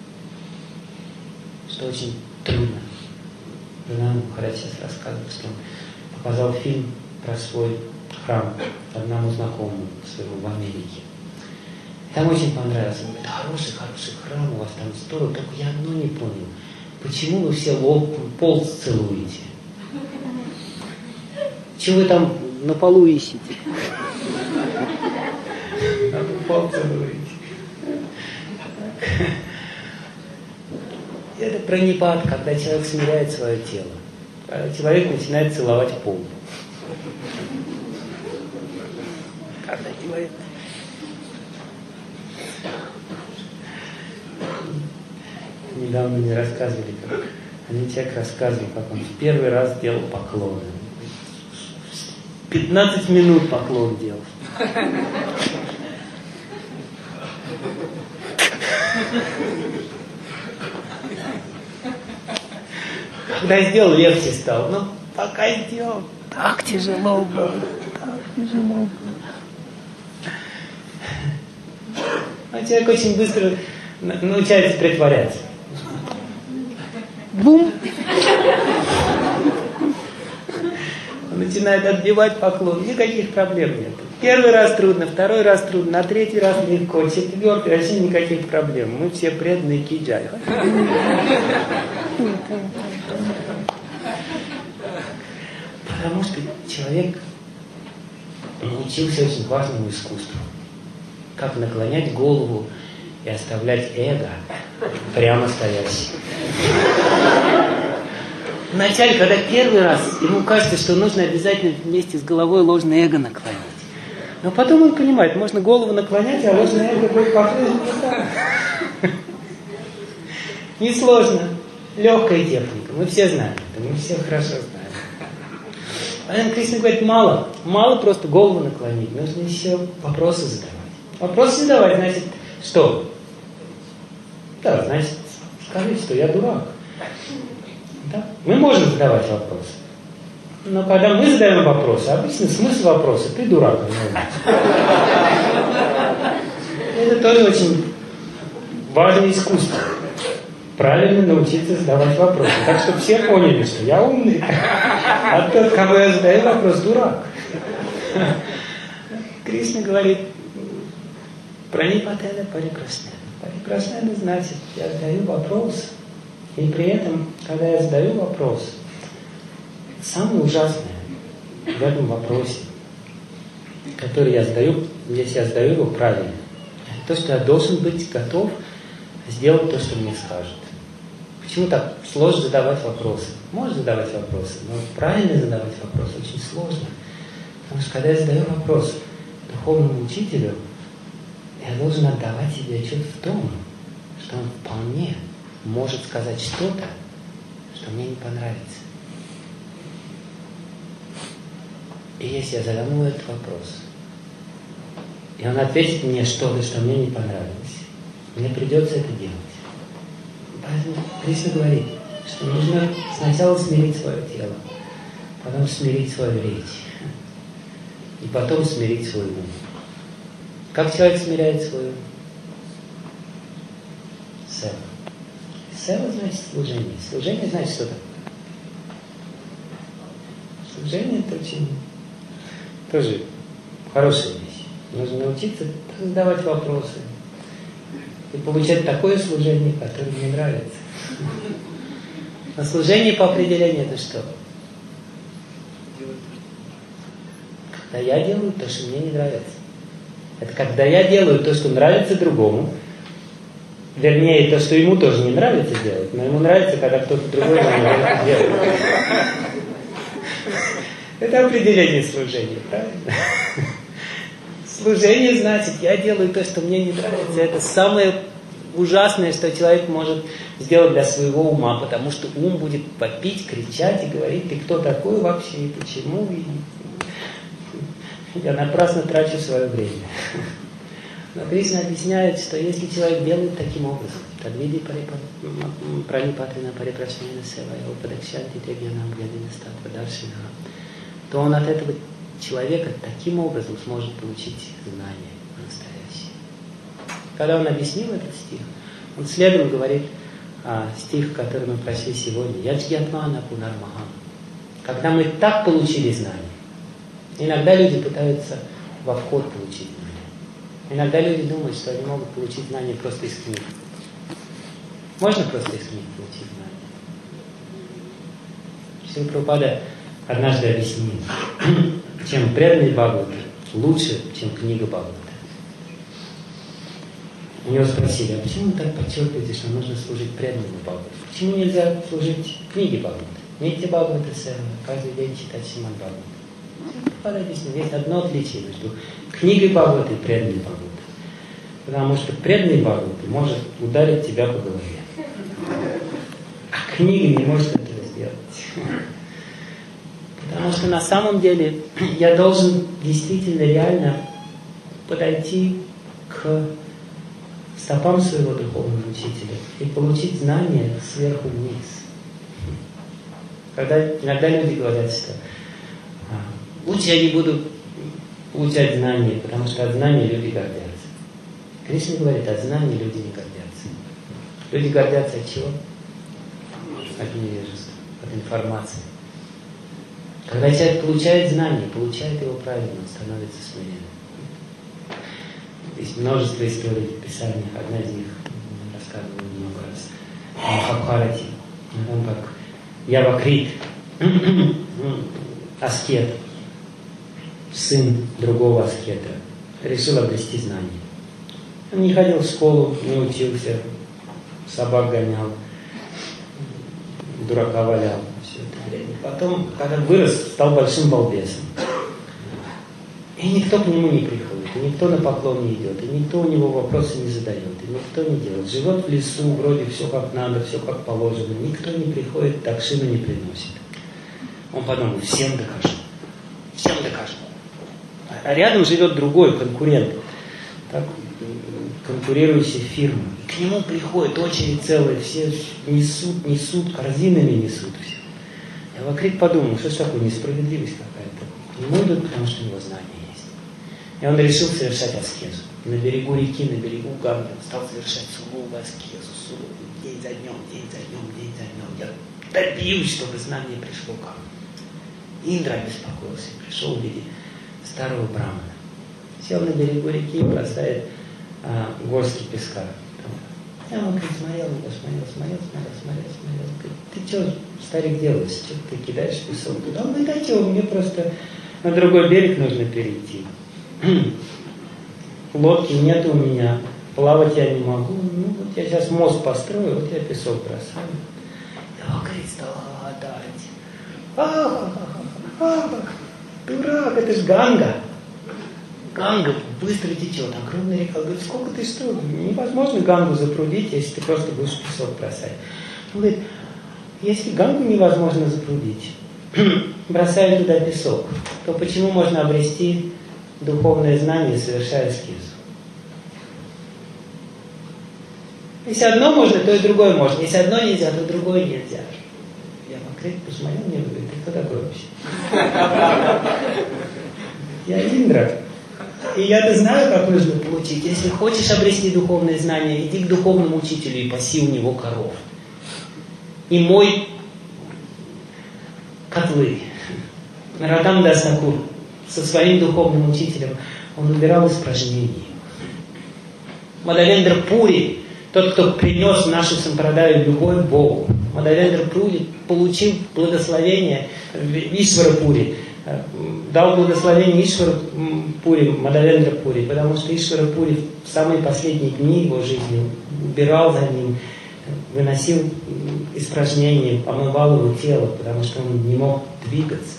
Speaker 1: Что очень трудно. Жена Махарадж сейчас рассказывает, что он показал фильм про свой храм одному знакомому своего в Америке. Там очень понравилось. Он говорит, хороший храм, у вас там здорово, только я одно не понял. Почему вы все пол целуете? Чего вы там на полу ищете? Пол целуете. Это пранипат, когда человек смиряет свое тело. Когда человек начинает целовать пол. Когда человек... Недавно мне рассказывали, как один человек рассказывал, как он в первый раз делал поклоны. 15 минут поклон делал. Когда сделал, легче стало. Но пока сделал, так тяжело было. А человек очень быстро научается притворяться. Бум! Он начинает отбивать поклон. Никаких проблем нет. Первый раз трудно, второй раз трудно, на 3-й раз легко, 4-й вообще никаких проблем. Мы все преданные киджай. Потому что человек научился очень важному искусству. Как наклонять голову и оставлять эго прямо стоящее. Вначале, когда первый раз, ему кажется, что нужно обязательно вместе с головой ложное эго наклонить. Но потом он понимает, можно голову наклонять, а ложное эго будет по-прежнему там. Несложно. Легкая техника. Мы все знаем это, мы все хорошо знаем. Поэтому Кришна говорит, мало просто голову наклонить, нужно еще вопросы задавать. Вопросы задавать, значит, что? Да, значит, скажи, что я дурак. Да? Мы можем задавать вопросы. Но когда мы задаем вопросы, обычно смысл вопроса – ты дурак. Это тоже очень важное искусство. Правильно научиться задавать вопросы. Так что все поняли, что я умный. А тот, кому я задаю вопрос, дурак. Кришна говорит, пранипатена парипраснена. Парипраснена значит, я задаю вопрос. И при этом, когда я задаю вопрос, самое ужасное в этом вопросе, который я задаю, если я задаю его правильно, это то, что я должен быть готов сделать то, что мне скажут. Почему так сложно задавать вопросы? Можно задавать вопросы, но правильно задавать вопросы очень сложно. Потому что когда я задаю вопрос духовному учителю, я должен отдавать себе отчет в том, что он вполне может сказать что-то, что мне не понравится. И если я задам ему этот вопрос, и он ответит мне что-то, что мне не понравилось, мне придется это делать. Поэтому Кришна говорит, что нужно сначала смирить свое тело, потом смирить свою речь, и потом смирить свой ум. Как человек смиряет свой ум? Сева. Сева значит служение. Служение значит что такое? Служение это очень тоже хорошая вещь. Нужно научиться задавать вопросы и получать такое служение, которое мне нравится. А служение по определению это что? Когда я делаю то, что мне не нравится. Это когда я делаю то, что нравится другому, вернее, то, что ему тоже не нравится делать, но ему нравится, когда кто-то другой это делает. Это определение служения, правильно? Служение значит, я делаю то, что мне не нравится. Это самое ужасное, что человек может сделать для своего ума, потому что ум будет вопить, кричать и говорить, ты кто такой вообще, и почему, и я напрасно трачу свое время. Но Кришна объясняет, что если человек делает таким образом, тадвиди пранипатрина парипрашнена севая упадакшанти тегьянам глядина статва даршина, то он от этого человека таким образом сможет получить знание настоящее. Когда он объяснил этот стих, он следом говорит стих, который мы прочли сегодня, Яджгьятмана Пунармахам. Когда мы так получили знание, иногда люди пытаются во вход получить знание. Иногда люди думают, что они могут получить знание просто из книг. Можно просто из книг получить знание? Шрила Прабхупада однажды объяснил, чем преданный Бхагавата лучше, чем книга Бхагавата. У него спросили, а почему вы так подчеркиваете, что нужно служить преданному Бхагавату? Почему нельзя служить книге Бхагавата? Нитья Бхагавата Сева, каждый день читать Шримад Бхагавата. Прабхупада объяснил, есть одно отличие между книгой Бхагавата и преданным Бхагавата. Потому что преданный Бхагавата может ударить тебя по голове. А книга не может этого сделать. Потому что на самом деле я должен действительно реально подойти к стопам своего духовного учителя и получить знания сверху вниз. Когда иногда люди говорят, что лучше я не буду получать знания, потому что от знаний люди гордятся. Кришна говорит, от знаний люди не гордятся. Люди гордятся от чего? От невежества, от информации. Когда человек получает знание, получает его правильно, он становится смиренным. Есть множество историй в Писаниях. Одна из них рассказывала много раз. Махабхарати. О том, как Явакрит, аскет, сын другого аскета, решил обрести знания. Он не ходил в школу, не учился, собак гонял, дурака валял все это время. Потом, когда вырос, стал большим балбесом. И никто к нему не приходит, и никто на поклон не идет, и никто у него вопросы не задает, и никто не делает. Живет в лесу, вроде все как надо, все как положено, никто не приходит, дакшину не приносит. Он подумал, всем докажу, всем докажу. А рядом живет другой конкурент, так, конкурирующая фирма. И к нему приходит очередь целая, все несут, корзинами несут все. Явакрит подумал, что ж такое, несправедливость какая-то. К нему идут, потому что у него знания есть. И он решил совершать аскезу. На берегу реки, на берегу Ганги он стал совершать суровую аскезу, суровую, день за днем, день за днем, день за днем. Я добьюсь, чтобы знание пришло ко мне. Индра беспокоился, пришел в виде старого брамана. Сел на берегу реки и бросает горстки песка. Я он говорит, смотрел. Говорит, ты что, старик, делаешь? Что ты кидаешь песок? Он говорит, а что, мне просто на другой берег нужно перейти. Лодки нет у меня, плавать я не могу. Ну вот я сейчас мост построю, вот я песок бросаю. Я, говорит, стал гадать. Дурак, это ж Ганга. Ганга быстро течет, огромная река. Говорит, сколько ты что? Невозможно Гангу запрудить, если ты просто будешь песок бросать. Он говорит, если Гангу невозможно запрудить, бросая туда песок, то почему можно обрести духовное знание, совершая аскезу? Если одно можно, то и другое можно. Если одно нельзя, то другое нельзя. Я конкретно посмотрел, мне говорит, ты кто такой вообще? Я Индра. И я-то знаю, как нужно получить. Если хочешь обрести духовное знание, иди к духовному учителю и паси у него коров. И мой котлы. Нарадам Дас Такур со своим духовным учителем, он убирал испражнения. Мадавендра Пури, тот, кто принес нашу сампрадаю любовь к Богу. Мадавендра Пури получил благословение Ишвара Пури. Дал благословение Ишвара Пури, Мадавендра Пури, потому что Ишвара Пури в самые последние дни его жизни убирал за ним, выносил испражнения, помывал его тело, потому что он не мог двигаться.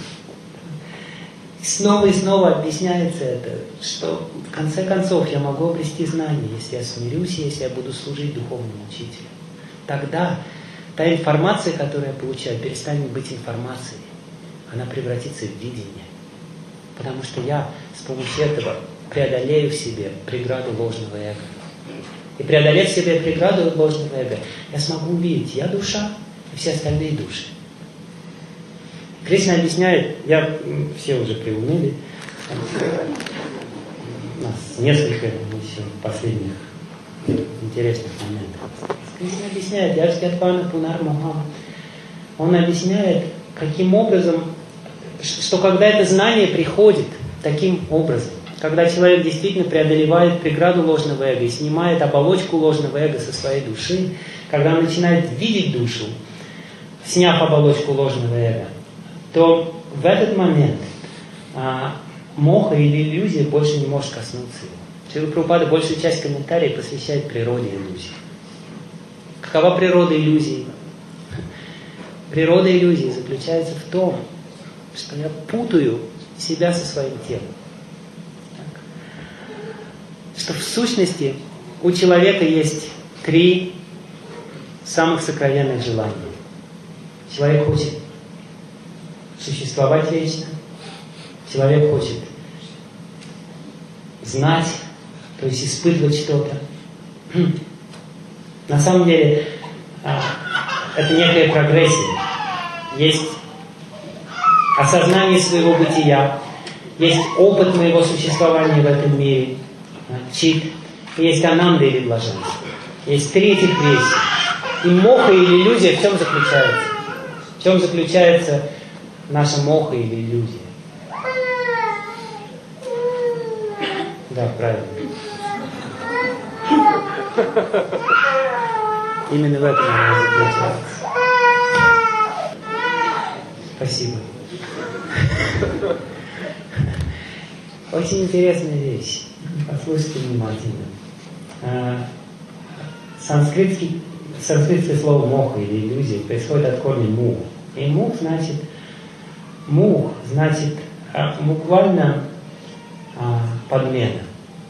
Speaker 1: Снова и снова объясняется это, что в конце концов я могу обрести знания, если я смирюсь, если я буду служить духовному учителю. Тогда та информация, которую я получаю, перестанет быть информацией. Она превратится в видение. Потому что я с помощью этого преодолею в себе преграду ложного эго. И преодолев в себе преграду ложного эго, я смогу увидеть, я душа и все остальные души. Кришна объясняет, все уже приуныли, у нас несколько еще последних интересных моментов. Кришна объясняет, Яшкиатпана Пунар Махам, он объясняет, каким образом, что когда это знание приходит таким образом, когда человек действительно преодолевает преграду ложного эго и снимает оболочку ложного эго со своей души, когда он начинает видеть душу, сняв оболочку ложного эго, то в этот момент моха или иллюзия больше не может коснуться его. Шрила Прабхупада большую часть комментариев посвящает природе иллюзии. Какова природа иллюзии? Природа иллюзии заключается в том, что я путаю себя со своим телом. Что в сущности у человека есть 3 самых сокровенных желания. Человек хочет существовать вечно, человек хочет знать, то есть испытывать что-то. На самом деле это некая прогрессия. Есть осознание своего бытия, есть опыт моего существования в этом мире, чит, есть ананда или блаженство. Есть 3 этих вещи. И моха или иллюзия в чем заключается? В чем заключается наша моха или иллюзия? Да, правильно. Именно в этом она заключается. Спасибо. Очень интересная вещь. Послушайте внимательно. Санскритское слово моха или иллюзия происходит от корня мух. И мух значит буквально подмена.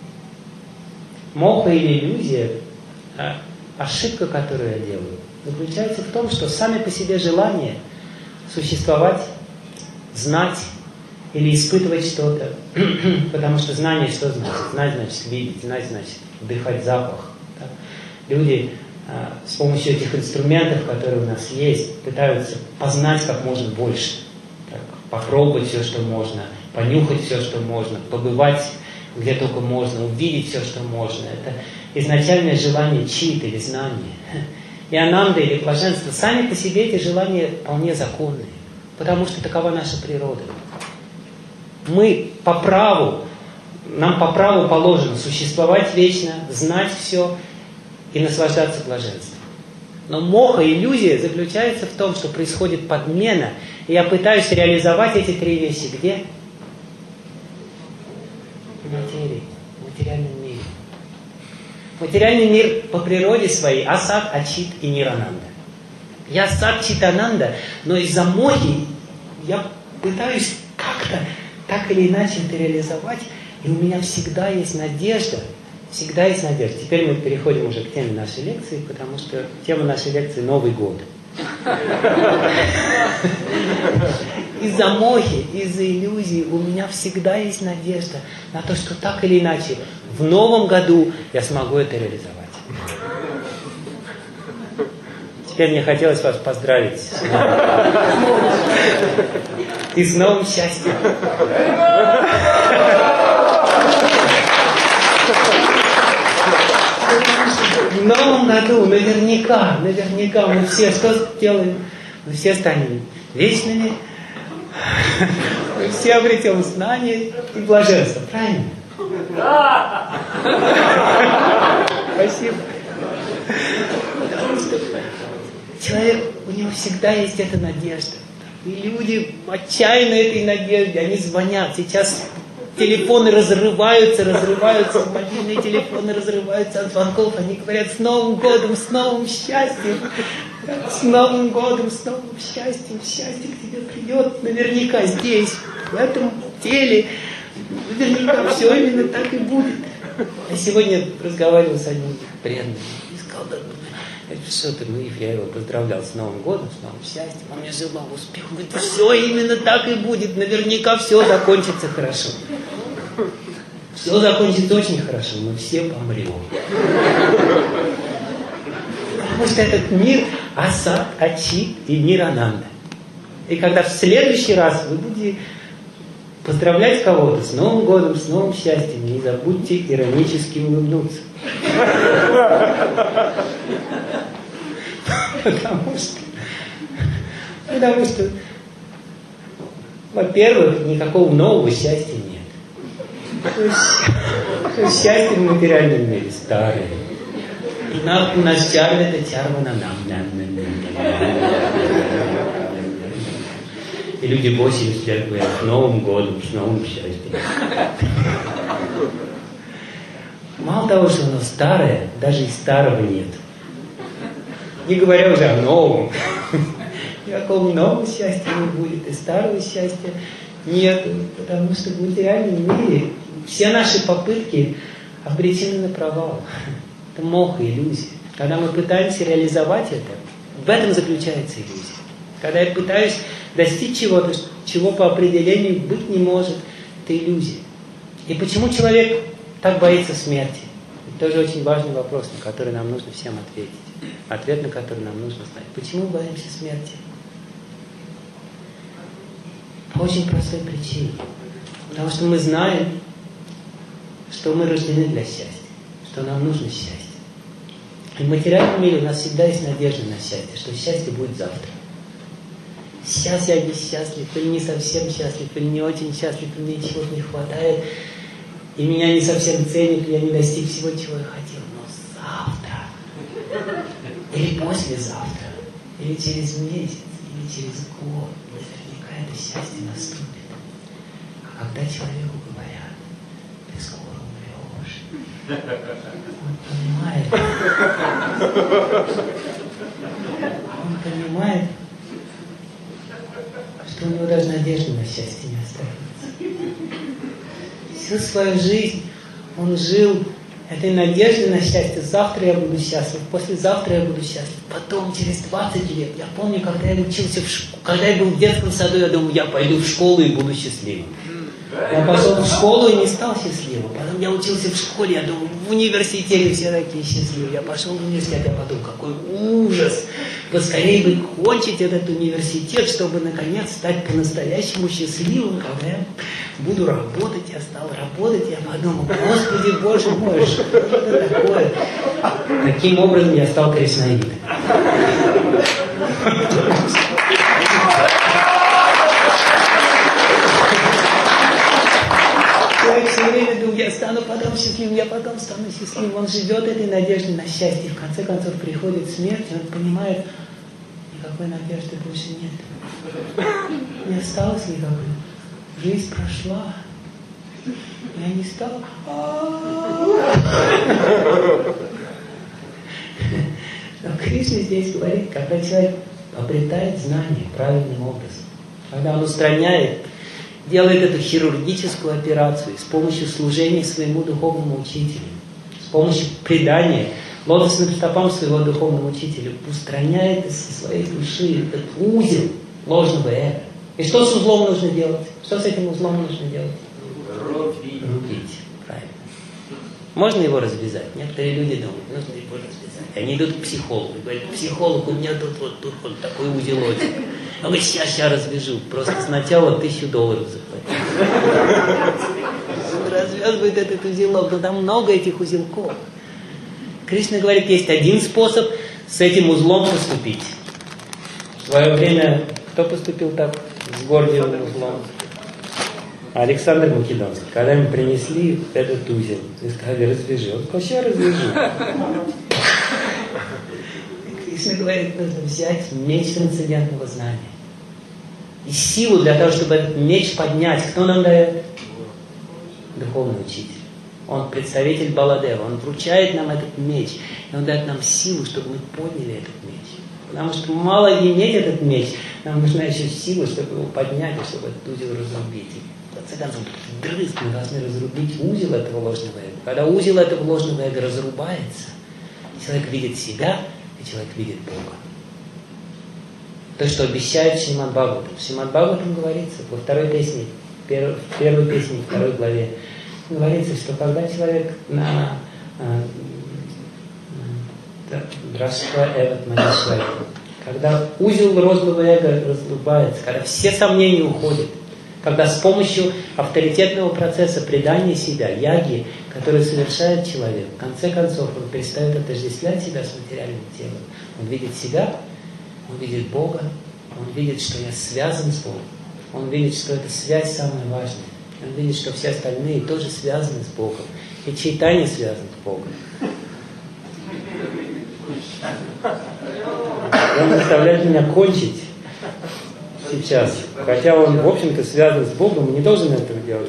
Speaker 1: Моха или иллюзия, ошибка, которую я делаю, заключается в том, что сами по себе желания существовать, знать или испытывать что-то. Потому что знание что значит? Знать значит видеть, знать значит вдыхать запах. Да? Люди с помощью этих инструментов, которые у нас есть, пытаются познать как можно больше. Так, попробовать все, что можно, понюхать все, что можно, побывать где только можно, увидеть все, что можно. Это изначальное желание чит или знания. И ананда или блаженство, сами по себе эти желания вполне законные, потому что такова наша природа. Нам по праву положено существовать вечно, знать все и наслаждаться блаженством. Но моха, иллюзия заключается в том, что происходит подмена, и я пытаюсь реализовать эти три вещи где? В материи, в материальном мире. Материальный мир по природе своей асат, ачит и нирананда. Я сат, чит, ананда, но из-за мохи я пытаюсь как-то так или иначе это реализовать, и у меня всегда есть надежда. Всегда есть надежда. Теперь мы переходим уже к теме нашей лекции, потому что тема нашей лекции – Новый год. Из-за мохи, из-за иллюзий у меня всегда есть надежда на то, что так или иначе в новом году я смогу это реализовать. Теперь мне хотелось вас поздравить и с новым счастьем. В новом году наверняка мы все что сделаем? Мы все станем вечными, мы все обретем знания и блаженство. Правильно? Спасибо. Человек, у него всегда есть эта надежда. И люди отчаянно этой надежде, они звонят. Сейчас телефоны разрываются, мобильные телефоны разрываются от звонков. Они говорят: с Новым годом, с новым счастьем, с Новым годом, с новым счастьем. Счастье к тебе придет наверняка здесь, в этом теле. Наверняка все именно так и будет. Я сегодня разговаривал с одним преданным и сказал: да, что ты, я его поздравлял с Новым годом, с новым счастьем. Он мне желал успеха. Он говорит: все именно так и будет. Наверняка все закончится хорошо. Все закончится очень хорошо, мы все помрем. Потому что этот мир асат, ачит и нирананда. И когда в следующий раз вы будете поздравлять кого-то с Новым годом, с новым счастьем, не забудьте иронически улыбнуться. Потому что, во-первых, никакого нового счастья нет. Счастье в материальном мире старое. И наш чарма — это чарма на нам. И люди 80 лет говорят: с Новым годом, с новым счастьем. Мало того, что оно старое, даже и старого нет. Не говоря уже о новом. Никакого нового счастья не будет, и старого счастья нет. Потому что в материальном мире все наши попытки обречены на провал. Это моха, иллюзия. Когда мы пытаемся реализовать это, в этом заключается иллюзия. Когда я пытаюсь достичь чего-то, чего по определению быть не может, это иллюзия. И почему человек так боится смерти? Это тоже очень важный вопрос, на который нам нужно всем ответить. Ответ, на который нам нужно знать. Почему мы боимся смерти? По очень простой причине. Потому что мы знаем, что мы рождены для счастья, что нам нужно счастье. И в материальном мире у нас всегда есть надежда на счастье, что счастье будет завтра. Сейчас я несчастлив, или не совсем счастлив, или не очень счастлив, или мне чего-то не хватает, и меня не совсем ценят, и я не достиг всего, чего я хотел. Но завтра, или послезавтра, или через месяц, или через год, наверняка это счастье наступит. А когда человеку говорят: ты скоро умрешь, он понимает, что у него даже надежды на счастье не останется. Всю свою жизнь он жил этой надеждой на счастье. Завтра я буду счастлив, послезавтра я буду счастлив. Потом, через 20 лет, я помню, когда я учился когда я был в детском саду, я думал: я пойду в школу и буду счастливым. Я пошел в школу и не стал счастливым. Потом я учился в школе, я думал: в университете все такие счастливые. Я пошел в университет, я подумал: какой ужас! Поскорее бы кончить этот университет, чтобы наконец стать по-настоящему счастливым. Когда я буду работать, я стал работать, я подумал: Господи, Боже мой, что это такое? Таким образом я стал кришнаитом. я стану потом счастливым, я потом стану счастливым. Он живет этой надеждой на счастье. В конце концов приходит смерть, и он понимает, никакой надежды больше нет. Не осталось никакой. Жизнь прошла. Я не стал. Но Кришна здесь говорит, когда человек обретает знание правильным образом, когда он устраняет, делает эту хирургическую операцию с помощью служения своему духовному учителю, с помощью предания лотосным стопам своего духовного учителя, устраняет из своей души этот узел ложного эго. И что с узлом нужно делать? Что с этим узлом нужно делать? Рубить. Правильно. Можно его развязать? Некоторые люди думают, нужно его развязать. Они идут к психологу и говорят, психолог, у меня тут вот такой узелочек. Он говорит, сейчас развяжу. Просто сначала $1000 заплати. Он развязывает этот узелок, но там много этих узелков. Кришна говорит, есть один способ с этим узлом поступить. В свое время кто поступил так с Гордиевым узлом? Александр Македонский. Когда ему принесли этот узел, и сказали, развяжи. Он сказал, сейчас развяжу. Кришна говорит, нужно взять меч трансцендентного знания. И силу для того, чтобы этот меч поднять. Кто нам дает? Духовный учитель. Он представитель Баладева. Он вручает нам этот меч. И он дает нам силу, чтобы мы подняли этот меч. Потому что мало иметь этот меч, нам нужна еще сила, чтобы его поднять, и чтобы этот узел разрубить. В конце концов, дрызг, мы должны разрубить узел этого ложного эго. Когда узел этого ложного эго разрубается, человек видит себя, и человек видит Бога. То, что обещает Шримад Бхагаватам. В Шримад Бхагаватам говорится, во второй песне, в первой песне, в второй главе, говорится, что когда человек на когда узел ложного эго разрубается, когда все сомнения уходят, когда с помощью авторитетного процесса предания себя, яги, который совершает человек, в конце концов он перестает отождествлять себя с материальным телом. Он видит себя, он видит Бога, он видит, что я связан с Богом, он видит, что эта связь самая важная, он видит, что все остальные тоже связаны с Богом, и Чайтанья связан с Богом. Он заставляет меня кончить сейчас. Хотя он, в общем-то, связан с Богом и не должен этого делать.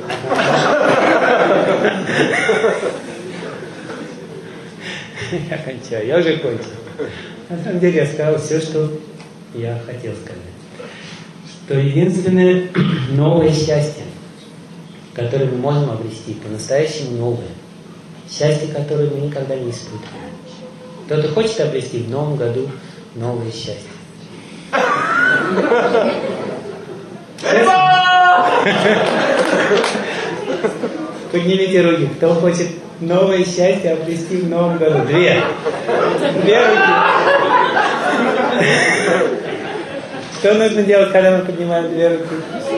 Speaker 1: Я кончаю, я уже кончил. На самом деле я сказал все, что я хотел сказать. Что единственное новое счастье, которое мы можем обрести, по-настоящему новое, счастье, которое мы никогда не испытывали. Кто-то хочет обрести в новом году новое счастье. Поднимите руки. Кто хочет новое счастье обрести в новом году? Две руки. Что нужно делать, когда мы поднимаем две руки?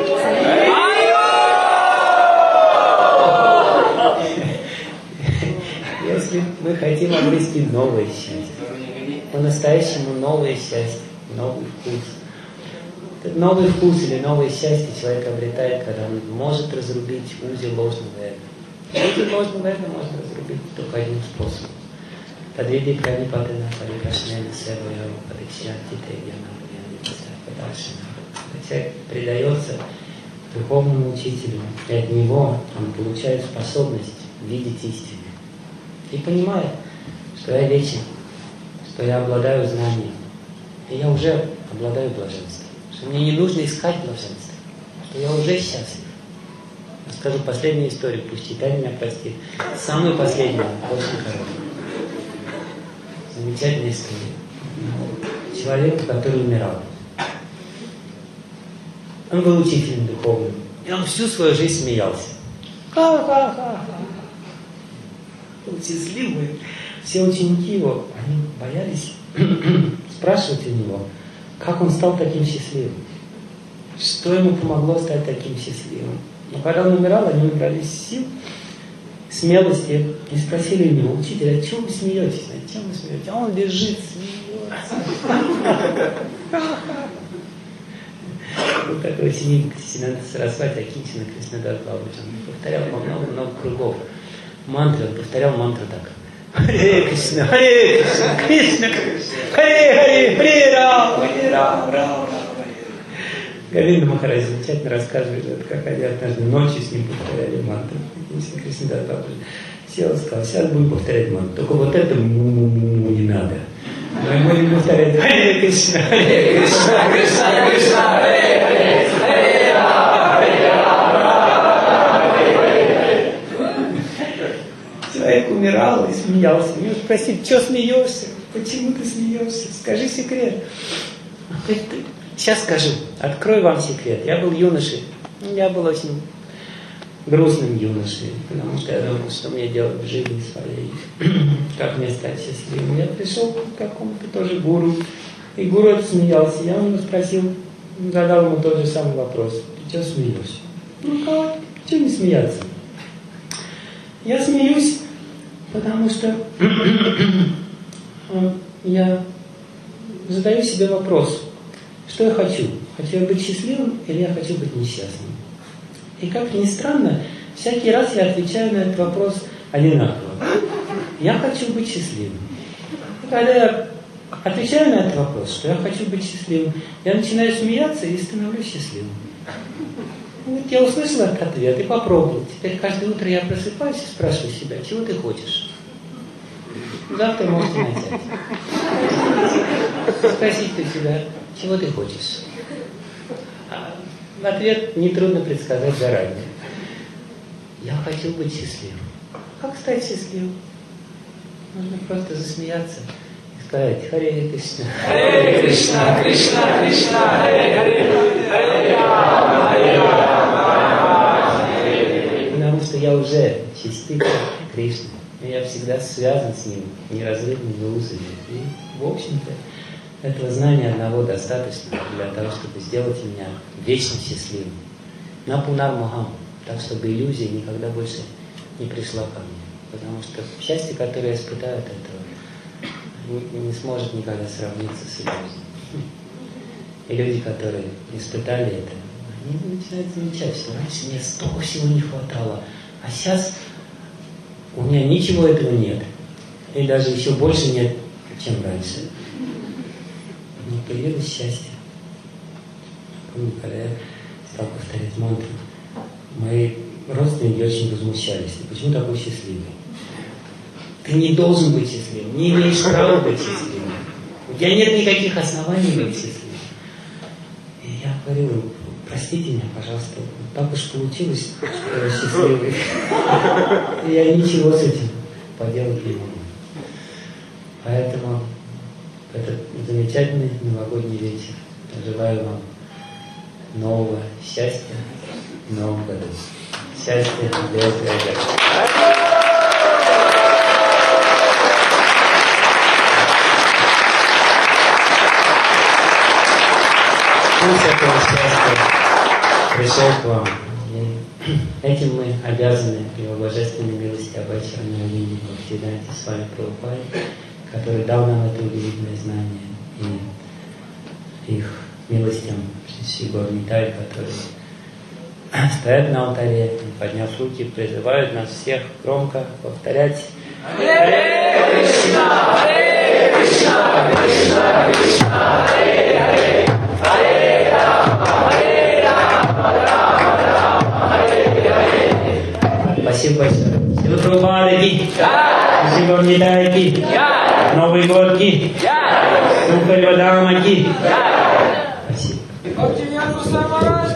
Speaker 1: Если мы хотим обрести новое счастье, по-настоящему новое счастье, новый вкус. Этот новый вкус или новое счастье человек обретает, когда он может разрубить узел ложного эго. Узел ложного эго можно разрубить только одним способом. Подведи пранипатена парикашнена севая парикшьянти тегьяна подальшина. Человек предается духовному учителю, и от него он получает способность видеть истину. И понимает, что я вечен, что я обладаю знанием, и я уже обладаю блаженством, что мне не нужно искать блаженство, что я уже счастлив. Я скажу последнюю историю, пусть Чайтанья меня простит. Самую последнюю, очень короткую. Замечательная история. Человек, который умирал. Он был учителем духовным, и он всю свою жизнь смеялся. Ха-ха-ха-ха. Он счастливый. Все ученики его, они боялись спрашивать у него, как он стал таким счастливым. Что ему помогло стать таким счастливым. Но когда он умирал, они набрались сил, смелости и спросили у него: учитель, а чего вы смеетесь? А чем вы смеетесь? А он лежит, смеется. Вот такой сидит Синанда Сарасвати Акинчина Кришнадас Бабаджи. Он повторял по много-много кругов. мантры, он повторял мантру так. Харе Кришна, Харе Кришна, Кришна Кришна, Харе Харе, Харе Рам, Харе Рам, Рам, Рам. Говинда Махарадж замечательно рассказывает, как они однажды ночью с ним повторяли мантру. Кришна сел и сказал, сейчас будем повторять мантру. Только вот это му-му-му не надо. Мы будем повторять Харе Кришна, Харе Кришна, Кришна Кришна, Харе Харе, Харе Рам, Харе Рам, Харе Харе. Человек умирал и смеялся. Меня спросили, что смеешься? Почему ты смеешься? Скажи секрет. Сейчас скажу, открою вам секрет. Я был юношей, я был очень грустным юношей, потому что я думал, что мне делать в жизни своей, как мне стать счастливым. Я пришел к какому-то тоже гуру, и гуру это смеялся. Я ему спросил, задал ему тот же самый вопрос. Ты что смеешься? Ну как? Чего не смеяться? Я смеюсь, потому что я задаю себе вопрос. Что я хочу? Хочу я быть счастливым или я хочу быть несчастным? И как ни странно, всякий раз я отвечаю на этот вопрос одинаково. Я хочу быть счастливым. И когда я отвечаю на этот вопрос, что я хочу быть счастливым, я начинаю смеяться и становлюсь счастливым. Вот я услышал этот ответ и попробовал. Теперь каждое утро я просыпаюсь и спрашиваю себя, чего ты хочешь? Завтра можете начать. Спросить у себя, чего ты хочешь? Ответ нетрудно предсказать заранее. Я хочу быть счастливым. Как стать счастливым? Нужно просто засмеяться и сказать Харе Кришна. Харе Кришна, Кришна Кришна, Харе Харе, Харе Рама, Харе Рама. Потому что я уже частица Кришны. Я всегда связан с ним неразрывными узами. И, в общем-то, этого знания одного достаточно для того, чтобы сделать меня вечно счастливым. На Пунар Махам, так чтобы иллюзия никогда больше не пришла ко мне. Потому что счастье, которое я испытаю от этого, не сможет никогда сравниться с иллюзией. И люди, которые испытали это, они начинают замечать, что раньше мне столько всего не хватало, а сейчас у меня ничего этого нет. И даже еще больше нет, чем раньше. Не появилось счастье. Помню, когда я стал повторять мантру, мои родственники очень возмущались. Ты почему такой счастливый? Ты не должен быть счастливым, не имеешь права быть счастливым. У тебя нет никаких оснований быть счастливым. И я говорил им, простите меня, пожалуйста, так уж получилось, что я счастливый. И я ничего с этим поделать не могу. Поэтому этот замечательный новогодний вечер. Я желаю вам нового счастья в новом году. Счастья для этого. Пусть этого счастья пришел к вам. И этим мы обязаны его божественной милости Абхачарья Винни Бхактивиданте с вами Прабхупаде, который дал нам это удивительное знание, и их милостям Шри Гаур-Нитая, которые стоят на алтаре, подняв руки, призывают нас всех громко повторять Харе Кришна, Харе Кришна, Кришна Кришна, Харе Харе, Харе Рама, Харе Рама, Рама Рама, Харе Харе. Спасибо большое. Шри Прабхупада ки, Шри Гаур-Нитая ки, Новый год ки, Супер Вадама ки. Спасибо.